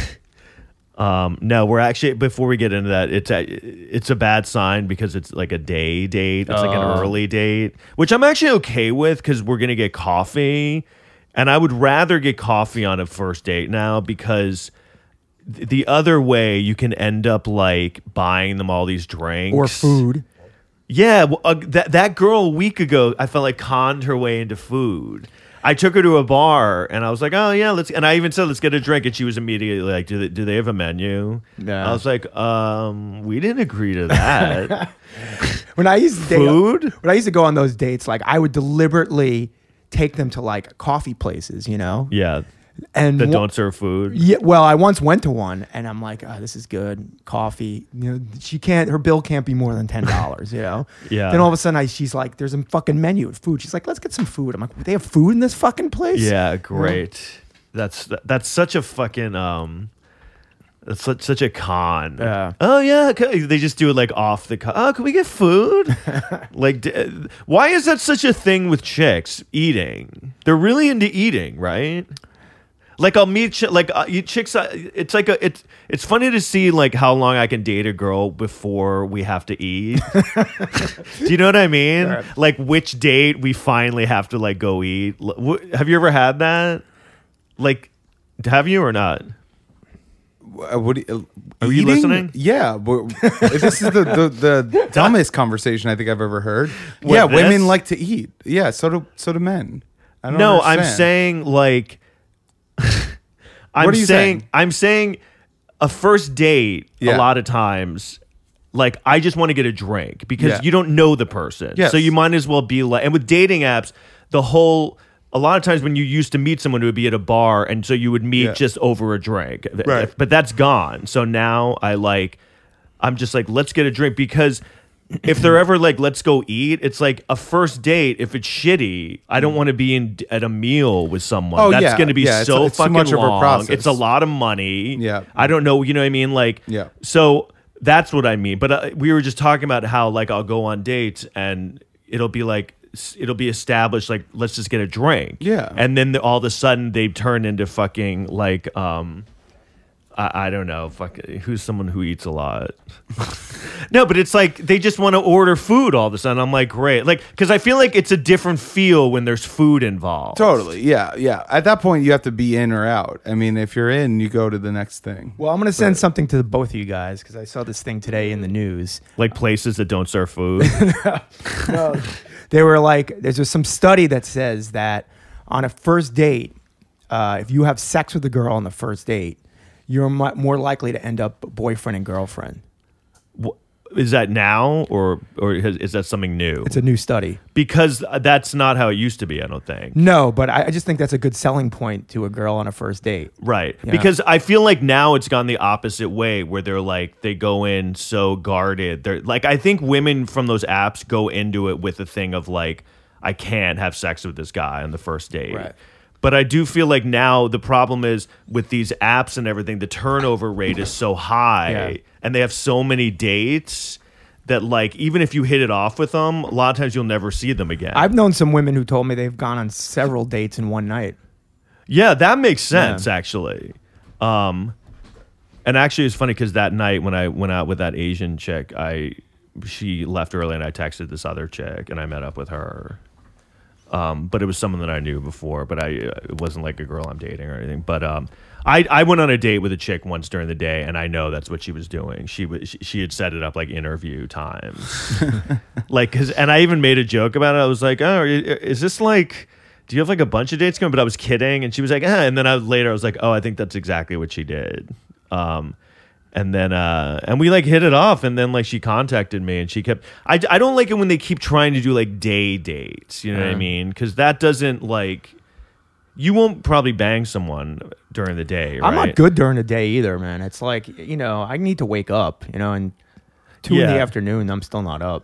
Um, no, we're actually before we get into that, it's a it's a bad sign because it's like a day date. It's like an Oh. early date, which I'm actually okay with because we're gonna get coffee, and I would rather get coffee on a first date now because th- the other way you can end up like buying them all these drinks Or food. Yeah, well, uh, that that girl a week ago, I felt like conned her way into food. I took her to a bar and I was like, "Oh yeah, let's." And I even said, "Let's get a drink." And she was immediately like, "Do they, do they have a menu?" Yeah. I was like, "Um, we didn't agree to that." When I used to date, Food? when I used to go on those dates, like I would deliberately take them to like coffee places, you know, Yeah, and that one- don't serve food. Yeah, well, I once went to one, and I'm like, "Oh, this is good coffee." You know, she can't. Her bill can't be more than ten dollars. You know. Yeah. Then all of a sudden, I, she's like, "There's a fucking menu of food." She's like, "Let's get some food." I'm like, "They have food in this fucking place?" Yeah, great. That's that's such a fucking um. That's such, such a con. Yeah. Oh yeah, c- they just do it like off the. Co- oh, can we get food? like, d- why is that such a thing with chicks eating? They're really into eating, right? Like I'll meet ch- like uh, you chicks. Uh, it's like a it's it's funny to see like how long I can date a girl before we have to eat. Do you know what I mean? Sure. Like which date we finally have to like go eat. L- wh- Have you ever had that? Like, have you or not? Uh, what do you, uh, Are you eating? listening? Yeah, but this is the, the, the dumbest conversation I think I've ever heard. What, yeah, this? women like to eat. Yeah, so do so do men. I don't No, I'm understand. saying like I'm What are you saying, saying? I'm saying a first date Yeah. a lot of times like I just want to get a drink because Yeah. you don't know the person. Yes. So you might as well be like and with dating apps the whole a lot of times when you used to meet someone it would be at a bar and so you would meet Yeah. just over a drink. Th- Right. But that's gone. So now I like I'm just like let's get a drink because if they're ever like, let's go eat, it's like a first date. If it's shitty, I don't want to be in at a meal with someone. Oh, That's yeah. going to be Yeah, it's- so it's too fucking much of a long. process. It's a lot of money. Yeah. I don't know. You know what I mean? Like, Yeah. So that's what I mean. But uh, we were just talking about how like I'll go on dates and it'll be like it'll be established like let's just get a drink. Yeah. And then all of a sudden they turn into fucking like um I, I don't know, fuck who's someone who eats a lot. No, but it's like they just want to order food all of a sudden. I'm like, great. Like cuz I feel like it's a different feel when there's food involved. Totally. Yeah. Yeah. At that point, you have to be in or out. I mean, if you're in, you go to the next thing. Well, I'm going to send something to both of you guys because I saw this thing today in the news. Like places that don't serve food. No, they were like, there's just some study that says that on a first date, uh, if you have sex with a girl on the first date, you're mu- more likely to end up boyfriend and girlfriend. Wh- Is that now or or is is that something new? It's a new study. Because that's not how it used to be, I don't think. No, but I, I just think that's a good selling point to a girl on a first date. Right. Yeah. Because I feel like now it's gone the opposite way where they're like, they go in so guarded. They're like, I think women from those apps go into it with a thing of like, I can't have sex with this guy on the first date. Right. But I do feel like now the problem is with these apps and everything, the turnover rate is so high Yeah. and they have so many dates that like, even if you hit it off with them, a lot of times you'll never see them again. I've known some women who told me they've gone on several dates in one night. Yeah, that makes sense, Yeah. actually. Um, and actually, it's funny because that night when I went out with that Asian chick, I she left early and I texted this other chick and I met up with her. Um, but it was someone that I knew before, but I it wasn't like a girl I'm dating or anything. But um, I I went on a date with a chick once during the day, and I know that's what she was doing. She was she, she had set it up like interview times, like cause, and I even made a joke about it. I was like, oh, is this like? Do you have like a bunch of dates going? But I was kidding, and she was like, eh. And then I later I was like, oh, I think that's exactly what she did. Um, and then uh, and we like hit it off, and then like she contacted me, and she kept. I, I don't like it when they keep trying to do like day dates. You know what I Yeah. mean? Because that doesn't like. You won't probably bang someone during the day, right? I'm not good during the day either, man. It's like, you know, I need to wake up, you know, and two in Yeah. the afternoon, I'm still not up.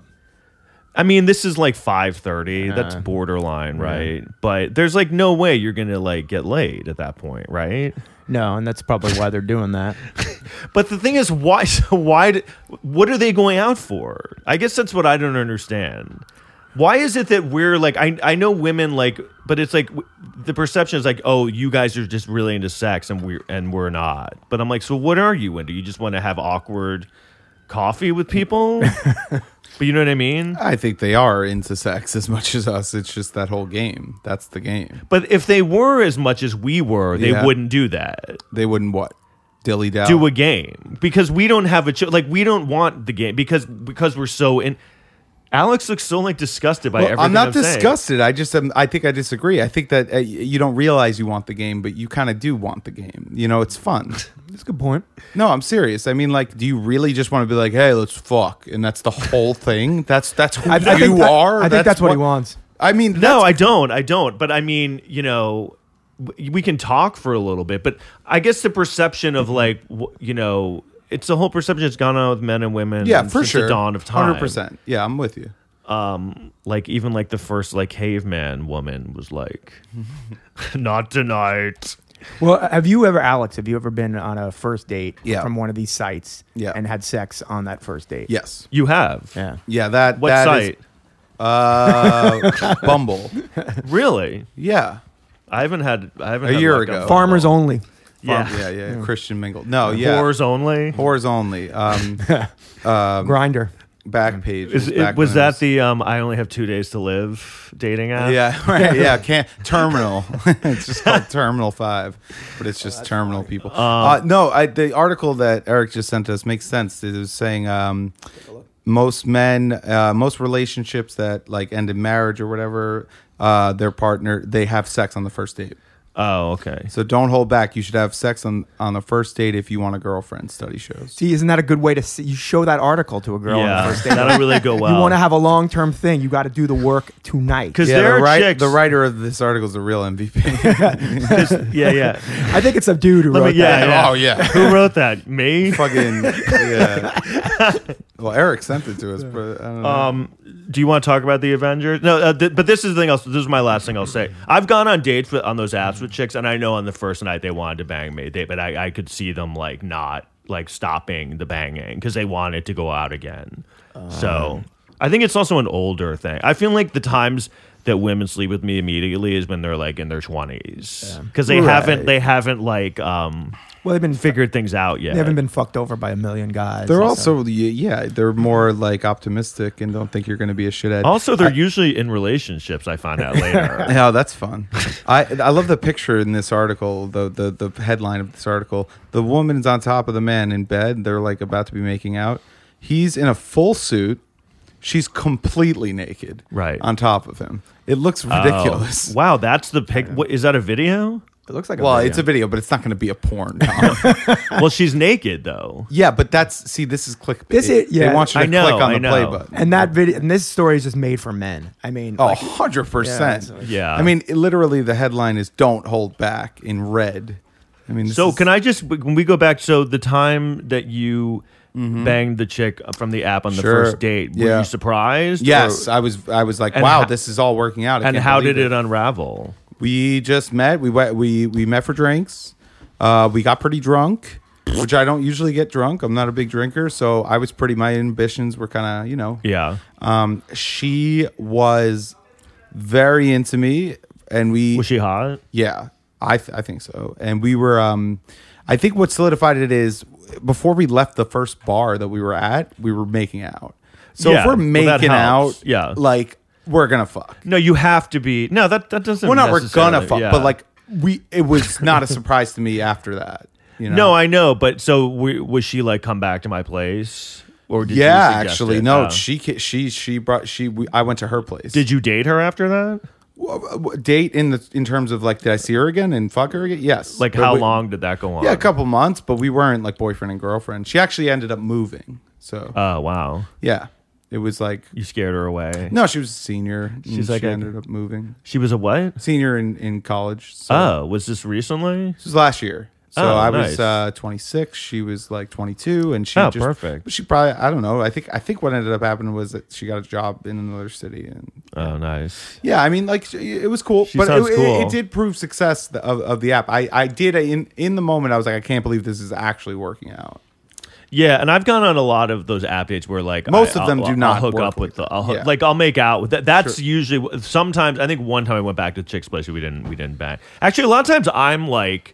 I mean, this is like five thirty. That's Uh, borderline, right? But there's like no way you're gonna like get laid at that point, right? No, and that's probably why they're doing that. But the thing is, why? So why? Did, what are they going out for? I guess that's what I don't understand. Why is it that we're like? I I know women like, but it's like w- the perception is like, oh, you guys are just really into sex, and we're and we're not. But I'm like, so what are you into? You just want to have awkward coffee with people? But you know what I mean? I think they are into sex as much as us. It's just that whole game. That's the game. But if they were as much as we were, they Yeah. wouldn't do that. They wouldn't what? Dilly dally. Do a game because we don't have a cho- like we don't want the game because because we're so in. Alex looks so like disgusted by Well, everything. I'm not saying. disgusted. I just am, I think I disagree. I think that uh, you don't realize you want the game, but you kind of do want the game. You know, it's fun. That's a good point. No, I'm serious. I mean, like, do you really just want to be like, "Hey, let's fuck," and that's the whole thing? That's that's who I, I you think that- are. I think that's, what he wants. I mean, No, that's- I don't. I don't. But I mean, you know, w- we can talk for a little bit. But I guess the perception of like, w- you know, it's the whole perception that's gone on with men and women. yeah, since for sure. The dawn of time. Hundred percent. Yeah, I'm with you. Um, like even like the first like caveman woman was like, not tonight. Well, have you ever, Alex, have you ever been on a first date Yeah. from one of these sites Yeah. and had sex on that first date? Yes. You have. Yeah. Yeah. That. What that site? is- uh, Bumble. Really? Yeah. I haven't had. I haven't A had year luck ago. on Bumble. Farmers only. Yeah. Farm- yeah. Yeah. Christian mingle. No. Yeah. Whores only. Whores only. Um, um, Grinder. back page. Is, back it, was when it that the um? I only have two days to live dating app. Yeah, right. Yeah, can't terminal. It's just called Terminal Five, but it's just terminal people. uh, no, I, the article that Eric just sent us makes sense. It was saying um, most men, uh, most relationships that like end in marriage or whatever, uh, their partner they have sex on the first date. Oh, okay. So don't hold back. You should have sex on on the first date if you want a girlfriend. Study shows. See, isn't that a good way to see? You show that article to a girl on Yeah, the first date. that'll really go well. You want to have a long term thing. You got to do the work tonight. 'Cause Yeah, there the, are right, chicks- the writer of this article is a real M V P. yeah, yeah. I think it's a dude who Let wrote me, yeah, that. yeah. Oh, yeah. Who wrote that? Me. Fucking yeah. Well, Eric sent it to us, but I don't know. Um, do you want to talk about the Avengers? No, uh, th- but this is the thing else. This is my last thing I'll say. I've gone on dates with, on those apps with chicks, and I know on the first night they wanted to bang me, they, but I, I could see them like not like stopping the banging because they wanted to go out again. So I think it's also an older thing. I feel like the times that women sleep with me immediately is when they're like in their twenties because they Right. haven't they haven't like um Well, they've been figured things out yet. They haven't been fucked over by a million guys. They're and also stuff. yeah, they're more like optimistic and don't think you're going to be a shithead. Also, they're usually in relationships. I find out later. Yeah, that's fun. I I love the picture in this article, the, the the headline of this article. The woman's on top of the man in bed. They're like about to be making out. He's in a full suit. She's completely naked. Right. On top of him. It looks ridiculous. Oh, wow, that's the pic. What, is that a video? It looks like a Well, video. it's a video, but it's not going to be a porn. Tom. Well, she's naked though. Yeah, but that's see, this is clickbait. This is- yeah. They want you to I know, click on I the know. play button. And that video, and this story is just made for men. I mean, Oh, like, one hundred percent. Yeah, it's- Yeah. I mean, it, literally, the headline is "Don't hold back" in red. I mean, this So is- can I just when we go back? So the time that you banged the chick from the app on the Mm-hmm. Sure. first date, were Yeah. you surprised? Yes, Or- I was. I was like, And "Wow, ho- this is all working out." I and can't how believe did it unravel? We just met. We went. We we met for drinks. Uh, we got pretty drunk, which I don't usually get drunk. I'm not a big drinker, so I was pretty. My ambitions were kind of, you know. Yeah. Um, she was very into me, and we. Was she hot? Yeah, I th- I think so. And we were. Um, I think what solidified it is before we left the first bar that we were at, we were making out. So Yeah, if we're well, that making helps. out, Yeah. like we're gonna fuck. No, you have to be. No, that that doesn't. Well, not we're necessarily- gonna fuck, yeah. but like we, it was not a surprise to me after that. You know? No, I know, but so we, was she like come back to my place, or did yeah, you suggest actually, it? no. Oh. She ca- she she brought she. We, I went to her place. Did you date her after that? W- w- date in the in terms of like did I see her again and fuck her again? Yes. Like But how we- long did that go on? Yeah, a couple months, but we weren't like boyfriend and girlfriend. She actually ended up moving. So Oh wow, yeah, it was like you scared her away. no, she was a senior. and She's like she a- ended up moving. She was a what? Senior in in college. So Oh, was this recently? this was last year. So Oh, I nice. was uh, twenty-six. She was like twenty-two, and she Oh, just, perfect. But she probably I don't know. I think I think what ended up happening was that she got a job in another city, and Oh, nice. yeah, I mean, like she- it was cool, She but it, sounds it- cool. it did prove success of, of the app. I I did in in the moment. I was like, I can't believe this is actually working out. Yeah, and I've gone on a lot of those app dates where like Most I- of them I'll- do I'll not hook work up with like the. I'll hook, yeah. Like I'll make out with that. That's Sure. usually sometimes. I think one time I went back to chick's place. We didn't. We didn't bang. Actually, a lot of times I'm like.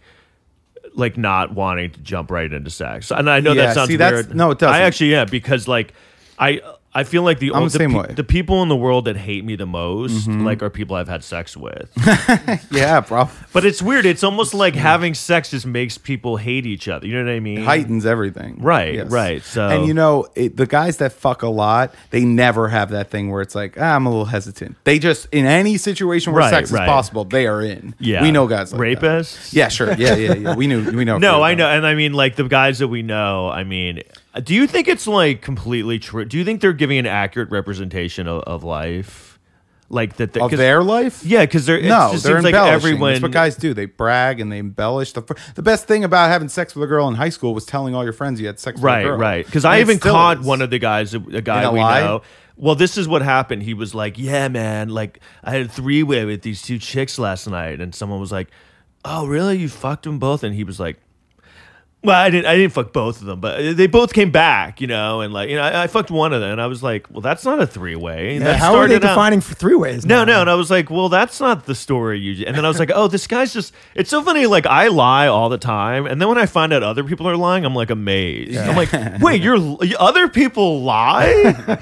Like not wanting to jump right into sex, and I know Yeah, that sounds see, that's- weird. no, it doesn't. I actually yeah, because like I I feel like the I'm old- the same pe- way. the people in the world that hate me the most Mm-hmm. like are people I've had sex with. Yeah, bro. But it's weird. It's almost like having sex just makes people hate each other. You know what I mean? Heightens everything. Right, right, so- and you know, it, the guys that fuck a lot, they never have that thing where it's like, ah, I'm a little hesitant. They just in any situation where Right, sex right. is possible, they are in. Yeah. we know guys like Rapists? That. Yeah, sure. Yeah, yeah, yeah. We knew. We know. No, for a I know, fact. and I mean, like the guys that we know. I mean, do you think it's like completely true? Do you think they're giving an accurate representation of, of life, like that? Of 'cause- their life? yeah, because they're No, it just they're seems like embellishing. everyone. That's what guys do. They brag and they embellish. The, fir- the best thing about having sex with a girl in high school was telling all your friends you had sex with a Right, girl. right. Because And I it even still caught is. one of the guys, a guy In a we lie? know. Well, this is what happened. He was like, "Yeah, man, like I had a three way with these two chicks last night," and someone was like, "Oh, really? You fucked them both?" And he was like, "Well, I didn't. I didn't fuck both of them, but they both came back, you know." And like, you know, I, I fucked one of them, and I was like, "Well, that's not a three way." Yeah, how are they defining for three ways? No, now? no, and I was like, well, that's not the story you. And then I was like, oh, this guy's just. It's so funny. Like I lie all the time, and then when I find out other people are lying, I'm like amazed. I'm like, wait, you're other people lie?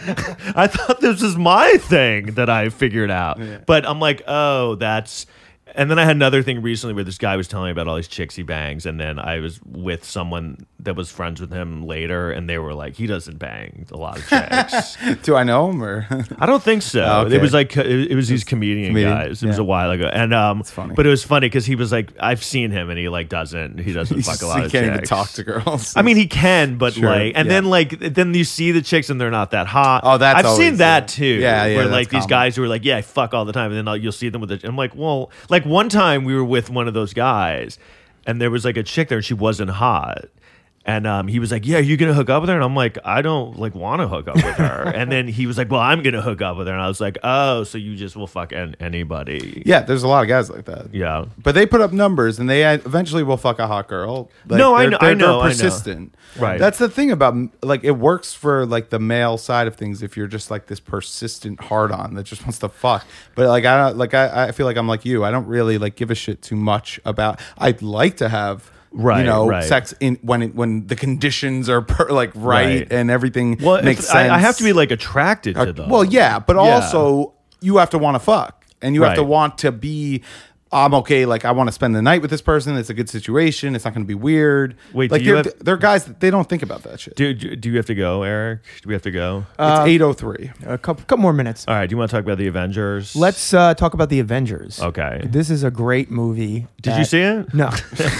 I thought this is my thing that I figured out, but I'm like, oh, that's. And then I had another thing recently where this guy was telling me about all these chicks he bangs, and then I was with someone that was friends with him later, and they were like, he doesn't bang a lot of chicks. Do I know him or? I don't think so. Oh, okay. It was like it, it was these comedian, Comedian, guys. It was yeah. a while ago, and um, funny. but it was funny because he was like, I've seen him, and he like doesn't, he doesn't He's fuck a just- lot he of can't chicks. even talk to girls. I mean, he can, but Sure, like, and yeah. then like, then you see the chicks, and they're not that hot. Oh, that's I've seen always, that uh, too. yeah, yeah, Where that's like these common. guys who are like, yeah, I fuck all the time, and then I'll, you'll see them with it. I'm like, well, like one time we were with one of those guys, and there was like a chick there, and she wasn't hot. And um, he was like, "Yeah, you gonna hook up with her?" And I'm like, "I don't like want to hook up with her." And then he was like, "Well, I'm gonna hook up with her." And I was like, "Oh, so you just will fuck an- anybody?" Yeah, there's a lot of guys like that. Yeah. But they put up numbers, and they eventually will fuck a hot girl. Like, No, I they're- know- They're, I know, I They're know. persistent. Right. That's the thing about like it works for like the male side of things if you're just like this persistent hard on that just wants to fuck. But like I don't like I, I feel like I'm like you. I don't really like give a shit too much about. I'd like to have. Right, you know, right. sex in when it, when the conditions are per, like right, Right. and everything Well, makes if- sense. I, I have to be like attracted to Uh, them. Well, yeah, but Yeah. also you have to want to fuck, and you have to Right. want to be. I'm okay. Like I want to spend the night with this person. It's a good situation. It's not going to be weird. Wait, like do you they're, have- they're guys that they don't think about that shit. Do, do do you have to go, Eric? Do we have to go? It's eight oh three. A couple, couple more minutes. All right. Do you want to talk about the Avengers? Let's uh, talk about the Avengers. Okay. This is a great movie. Did you that- see it? No.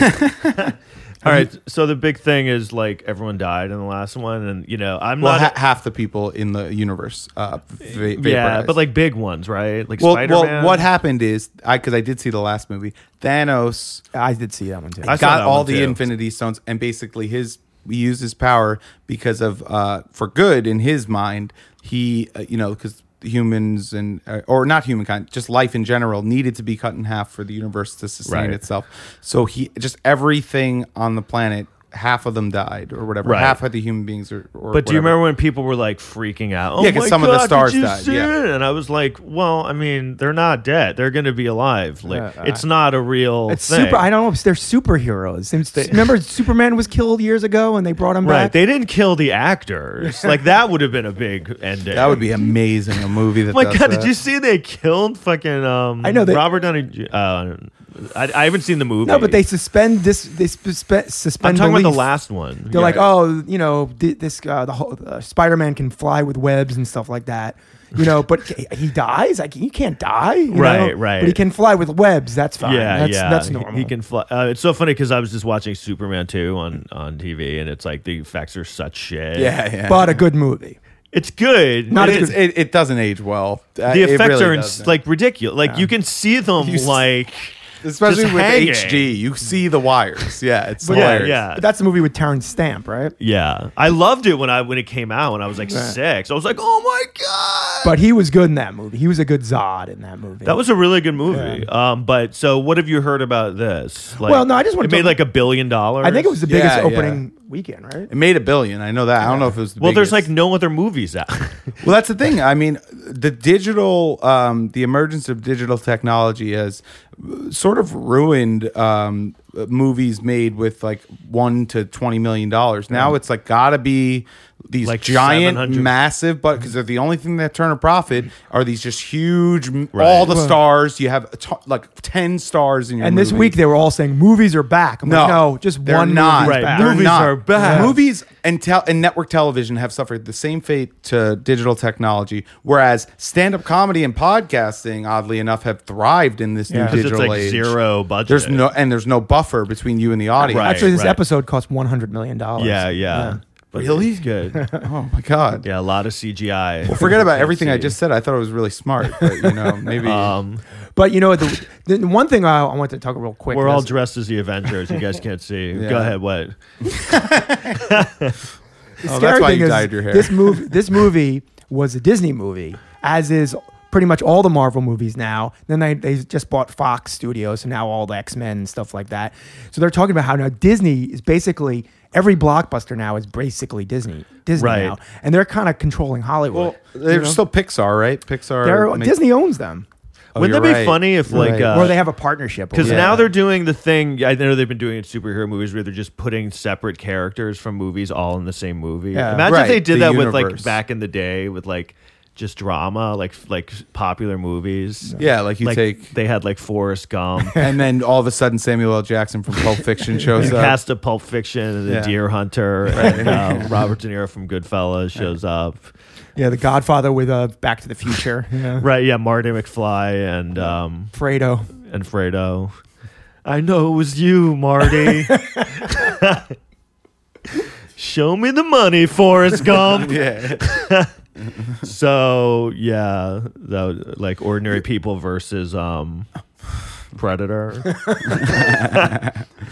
All right. So the big thing is like everyone died in the last one, and you know I'm Well, not. ha- half the people in the universe. Uh, va- yeah, vaporized. but like big ones, right? Like well, Spider well, Man. what happened is I because I did see the last movie. Thanos I did see that one too. I saw got that all one, the too. Infinity Stones, and basically his he used his power because of uh for good in his mind. He uh, you know because humans and uh, or not humankind, just life in general needed to be cut in half for the universe to sustain Right. itself. So he just everything on the planet. Half of them died, or whatever. Right. Half of the human beings, or, or But do you whatever. remember when people were like freaking out? Oh Yeah, 'cause my some of the God, stars did you died, see yeah. it? And I was like, well, I mean, they're not dead. They're going to be alive. Like, Uh, it's not a real It's thing. super. I don't know if they're superheroes. It's- Remember, Superman was killed years ago, and they brought him Right. back. They didn't kill the actors. Like, that would have been a big ending. That would be amazing. A movie that. Oh my does God, that. did you see they killed fucking um, I know, they- Robert Downey? Ju- Uh, I, I haven't seen the movie. No, but they suspend this. They suspe- suspend. I'm talking belief. about the last one. They're Yeah. like, oh, you know, th- this uh, the whole uh, Spider-Man can fly with webs and stuff like that. You know, but he- he dies. Like he can't die. you Right, know? right. But he can fly with webs. That's fine. Yeah, that's, yeah, That's He- normal. He can fly. Uh, it's so funny because I was just watching Superman two on on T V, and it's like the effects are such shit. Yeah, yeah. but a good movie. it's good. Not It as is- It's, it, it doesn't age well. Uh, the it effects really are ins- doesn't. like ridiculous. Like you can see them You s- like especially just with hanging. H D, you see the wires. Yeah, it's yeah, hilarious. yeah. But that's the movie with Terrence Stamp, right? Yeah, I loved it when I when it came out when I was like Right. six. I was like, oh my god! But he was good in that movie. He was a good Zod in that movie. That was a really good movie. Um, but so what have you heard about this? Like, Well, no, I just wanna it made talk- like a billion dollars. I think it was the biggest Yeah, opening weekend, right? It made a billion. I know that. I don't know if it was. The Well, there's biggest. like no other movies out. Well, that's the thing. I mean, the digital, um, the emergence of digital technology has sort of ruined um, movies made with like one to twenty million dollars. Now it's like gotta be these Like giant, seven hundred massive, but because they're the only thing that turn a profit are these just huge, m- Right. all the Well- stars. You have a to- like ten stars in your And this movie. week they were all saying movies are back. I'm No, like, no, just they're one not. movie is Right, back. They're movies not. are back. Movies and tel- and network television have suffered the same fate to digital technology, whereas stand-up comedy and podcasting, oddly enough, have thrived in this Yeah. new 'Cause it's digital like age. zero budget. There's no and there's no buffer between you and the audience. Right. Actually, this right. episode cost one hundred million dollars. Yeah, yeah. But Really? it's good. Oh my god. Yeah, a lot of C G I. Well, forget about Can't everything I see. just said. I thought it was really smart, but you know, maybe Um, But you know, the, the one thing I, I want to talk real quick. we're all was- dressed as the Avengers. You guys can't see. Yeah. Go ahead. What? The Oh, scary that's why thing you is dyed your hair. This movie, this movie was a Disney movie, as is pretty much all the Marvel movies now. Then they, they just bought Fox Studios, and now all the X Men and stuff like that. So they're talking about how now Disney is basically every blockbuster now is basically Disney, Disney Right. now, and they're kind of controlling Hollywood. well, they're you know? still Pixar, right? Pixar. They're, make- Disney owns them, Oh, Wouldn't you're that be right. funny if You're like right. uh, or they have a partnership. Because with now it. they're doing the thing. I know they've been doing it in superhero movies where they're just putting separate characters from movies all in the same movie. Yeah. Imagine Right, if they did the that with like universe. back in the day with like just drama, like like popular movies. Yeah, like you Like take they had like Forrest Gump. and then all of a sudden Samuel L. Jackson from Pulp Fiction shows You up. cast a Pulp Fiction and the Yeah. Deer Hunter, and uh, Robert De Niro from Goodfellas shows up. yeah, the Godfather with uh, Back to the Future, yeah. Right? Yeah, Marty McFly and um, Fredo. and Fredo. I know it was you, Marty. Show me the money, Forrest Gump. Yeah. So yeah, that, like ordinary people versus um, Predator.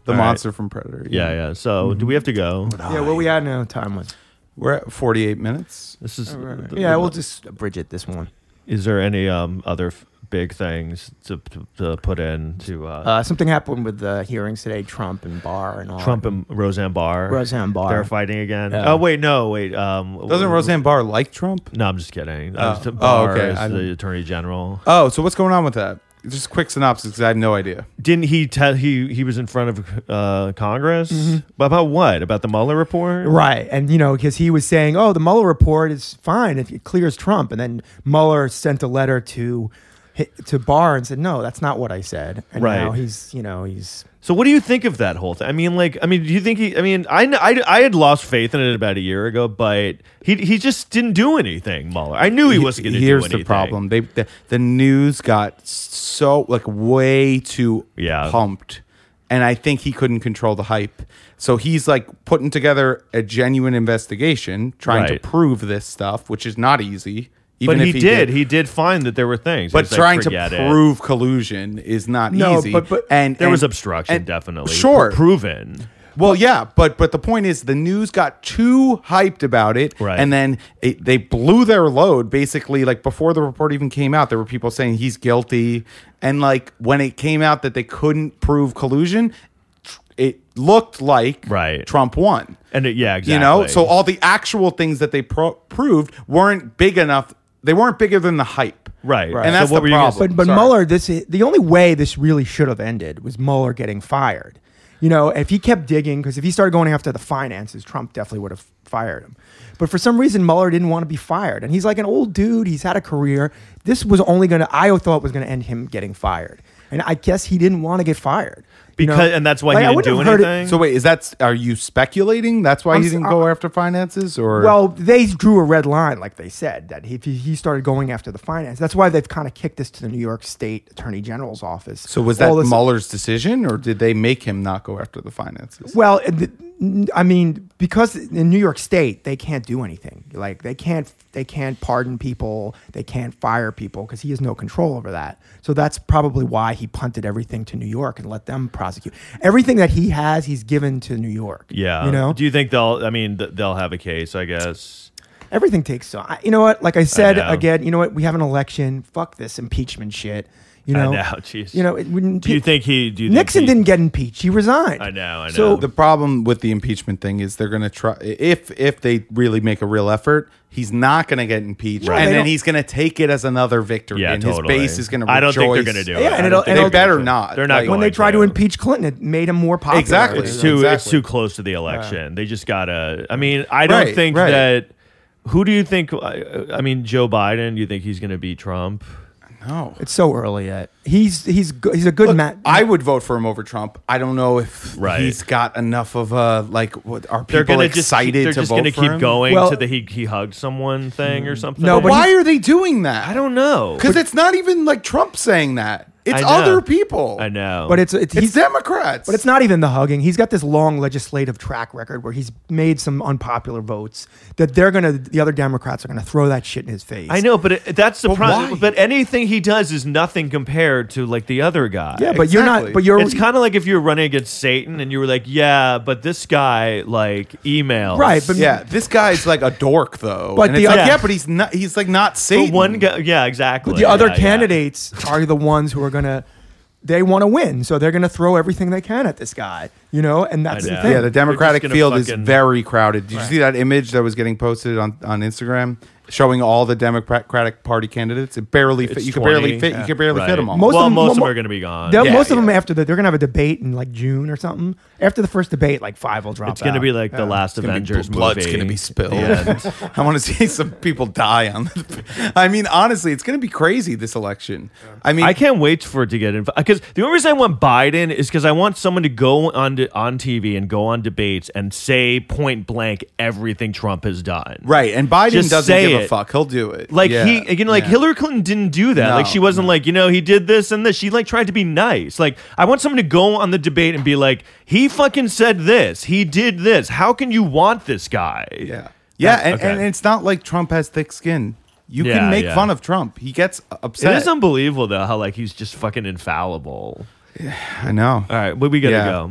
the All right. monster from Predator. Yeah, yeah. So do we have to go? Yeah, where we at now? Time was. We're at forty-eight minutes. This is. the- Yeah, we'll just abridge it this one. Is there any um other f- big things to, to to put in to uh, Uh, something happened with the hearings today. Trump and Barr and all. Trump and Roseanne Barr? Roseanne Barr. They're fighting again. Yeah. Oh wait, no, wait. Um, Doesn't Roseanne Barr like Trump? No, I'm just kidding. Oh. Uh, Oh, Barr okay. is I the don't- attorney general. Oh, so what's going on with that? Just a quick synopsis because I have no idea. Didn't he tell he he was in front of uh, Congress? Mm-hmm. But about what? About the Mueller report? Right, and you know, because he was saying, "Oh, the Mueller report is fine if it clears Trump," and then Mueller sent a letter to to Barr and said, "No, that's not what I said." And Right. now he's, you know, he's So what do you think of that whole thing? I mean, like, I mean, do you think he? I mean, I, I, I had lost faith in it about a year ago, but he he just didn't do anything. Mueller, I knew he wasn't going to do Here's anything. the problem: they the, the news got so like way too Yeah. pumped, and I think he couldn't control the hype. So he's like putting together a genuine investigation, trying Right. to prove this stuff, which is not easy. Even But if he, did. He did find that there were things. But He's like, trying to "Forget it." prove collusion is not No, easy. but- but and there and- was obstruction, and- definitely. Sure, proven. Well, yeah, but but the point is, the news got too hyped about it, Right. and then it, they blew their load. Basically, like before the report even came out, there were people saying he's guilty, and like when it came out that they couldn't prove collusion, tr- it looked like Right. Trump won. And it, yeah, exactly. You know, so all the actual things that they pro- proved weren't big enough. They weren't bigger than the hype. right, And that's so what the were you gonna problem. say? But but Sorry. Mueller, this the only way this really should have ended was Mueller getting fired. You know, if he kept digging, because if he started going after the finances, Trump definitely would have fired him. But for some reason, Mueller didn't want to be fired, and he's like an old dude. He's had a career. This was only going to. I thought was going to end him getting fired, and I guess he didn't want to get fired. You know? Because- and that's why he Like, I didn't wouldn't do have heard it- anything? So wait, is that are you speculating? That's why I'm he s- didn't uh, go after finances, or Well, they drew a red line, like they said, that he, he started going after the finance. That's why they've kind of kicked this to the New York State Attorney General's office. So was that All this- Mueller's decision, or did they make him not go after the finances? Well, the- I mean, because in New York State they can't do anything. Like they can't they can't pardon people, they can't fire people because he has no control over that. So that's probably why he punted everything to New York and let them prosecute. Everything that he has, he's given to New York. Yeah. you know. Do you think they'll? I mean, th- they'll have a case, I guess. Everything takes so. I- You know what? Like I said know. again, you know what? We have an election. Fuck this impeachment shit. You know. I know. Jeez. You know. It, wouldn't- Do you think he? Do you Nixon think he, didn't get impeached. He resigned. I know. I know. So The problem with the impeachment thing is they're going to try if if they really make a real effort, he's not going to get impeached, Right. and They then don't- he's going to take it as another victory, Yeah, and totally. his base is going to. I don't think they're going to do it. Yeah, and I don't it'll- think and They it'll- better not. They're not Like, going when they tried to to. impeach Clinton, it made him more popular. Exactly. It's too. It's Exactly. too close to the election. They just gotta. I mean, I don't Right, think right. that. Who do you think? I, I mean, Joe Biden. Do you think he's going to beat Trump? No. It's so early yet. He's he's go- he's a good Look, man. I would vote for him over Trump. I don't know if Right. he's got enough of a like. What are They're people going to just. excited Keep, they're to just vote going to for keep him? going Well- to the he he hugged someone thing or something. No, but Why are they doing that? I don't know. Because it's not even like Trump saying that. It's I know. other people. I know. But it's it's, It's he's, Democrats. but it's not even the hugging. He's got this long legislative track record where he's made some unpopular votes that they're gonna the other Democrats are gonna throw that shit in his face. I know, but it, that's the But problem. why? But anything he does is nothing compared to like the other guy. Yeah, but you're Exactly. not. But you're It's kind of like if you were running against Satan and you were like, yeah, but this guy like emails. Right, but- Yeah, this guy's like a dork though. But and the it's like, other- yeah, but he's not. He's like not But Satan. one guy, yeah, exactly. the other Yeah, yeah. candidates are the ones who are gonna. They want to win, so they're going to throw everything they can at this guy, you know, and that's I the know. thing. Yeah, the Democratic gonna field is fucking- very crowded. Did you see that image that was getting posted on, on Instagram showing all the Democratic Party candidates? It barely fit. It's You could barely twenty. fit. You could barely Right. fit them all. Most well, of them- most of them mo- are going to be gone. They'll- Yeah, most of them yeah. after that, they're gonna have a debate in like June or something. After the first debate, like five will drop. It's going to out. be like Yeah. the last It's gonna be- Avengers blood's movie. gonna be spilled. Yeah. I want to see some people die on. The, I mean, honestly, it's going to be crazy this election. I mean, I can't wait for it to get in because the only reason I want Biden is because I want someone to go on to, on T V and go on debates and say point blank everything Trump has done. right, and Biden Just doesn't say give a it. fuck. He'll do it. Like Yeah, he, you know, like yeah. Hillary Clinton didn't do that. No, like she wasn't like, you know, he did this and this. She like tried to be nice. Like I want someone to go on the debate and be like, he fucking said this. He did this. How can you want this guy? Yeah, yeah, and, Okay. and it's not like Trump has thick skin. You Yeah, can make yeah. fun of Trump. He gets It upset. is unbelievable though how like he's just fucking infallible. I know. All right, but we gotta Yeah. go.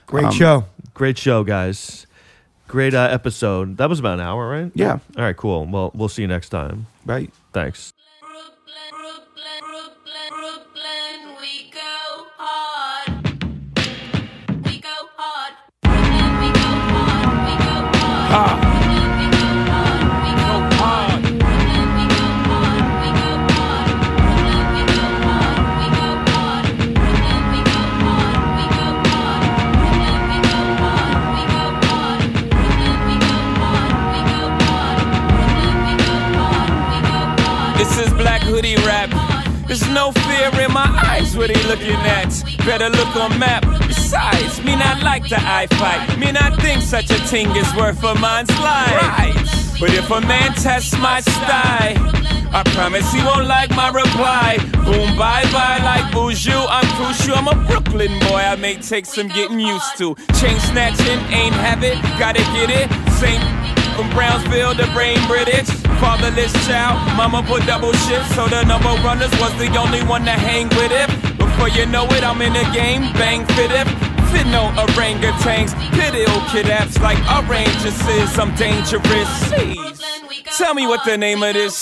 Great Um, show. Great show, guys. Great uh, episode. That was about an hour, right? Yeah. All right, cool. Well, we'll see you next time. Right. Thanks. Brooklyn, Brooklyn, Brooklyn, Brooklyn, we go hard. We go hard. Brooklyn, we go hard. We go hard. Brooklyn, we go hard. We go hard. Brooklyn, we go hard. We go hard. Brooklyn, we go hard. We go hard. Brooklyn, we go hard. We go hard. Brooklyn, we go hard. We go hard. Brooklyn, we go hard. We go hard. Brooklyn, we go hard. We go hard. This is Black Hoodie Rap. There's no fear in my eyes, what he looking at? Better look on map. Besides, me not like the eye fight. Me not think such a thing is worth a man's life. Right. But if a man tests my style, I promise he won't like my reply. Boom, bye bye, like Boujou. I'm crucial. I'm a Brooklyn boy. I may take some getting used to. Chain snatching, ain't have it, gotta get it. Same from Brownsville to Brain British. Fatherless child, mama put double shifts, so the number runners was the only one to hang with it. Before you know it, I'm in the game, bang fit it. Fit no orangutans, piddle kid apps like oranges. I'm dangerous. Jeez. Tell me what the name of this.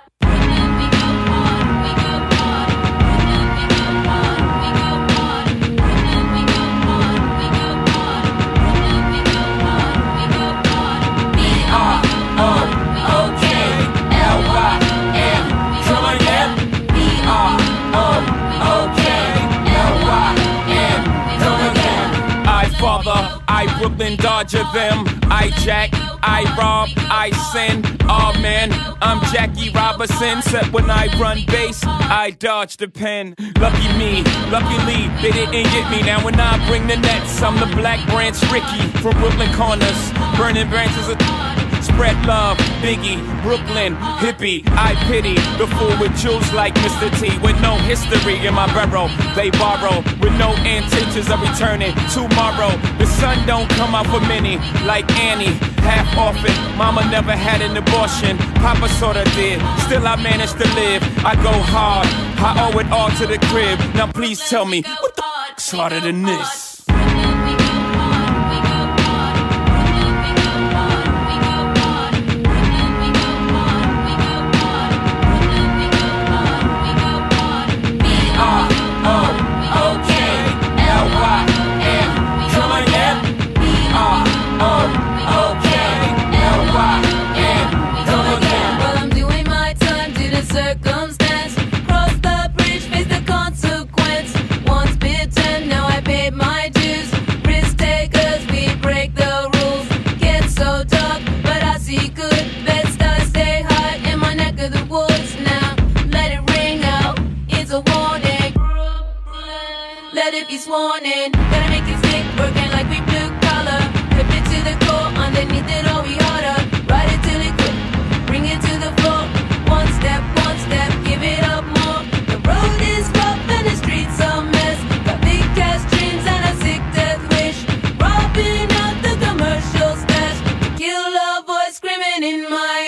Father, I Brooklyn Dodger them. I jack, I rob, I sin. Oh man, I'm Jackie Robinson. Except when I run base, I dodge the pen. Lucky me, luckily they didn't get me. Now when I bring the nets, I'm the Black Branch Ricky from Brooklyn Corners. Burning branches of spread love, Biggie, Brooklyn, hippie. I pity the fool with jewels like Mister T. With no history in my barrel, they borrow. With no intentions of returning tomorrow. The sun don't come out for many, like Annie. Half orphan, mama never had an abortion. Papa sorta did, still I managed to live. I go hard, I owe it all to the crib. Now please tell me, what the f***'s harder than this? Warning, gotta make it stick, working like we blue collar. Flip it to the core, underneath it all we harder. Ride it till it quick, bring it to the floor. One step, one step, give it up more. The road is rough and the streets a mess. Got big cash dreams and a sick death wish. Robbing out the commercial stash. Kill a voice screaming in my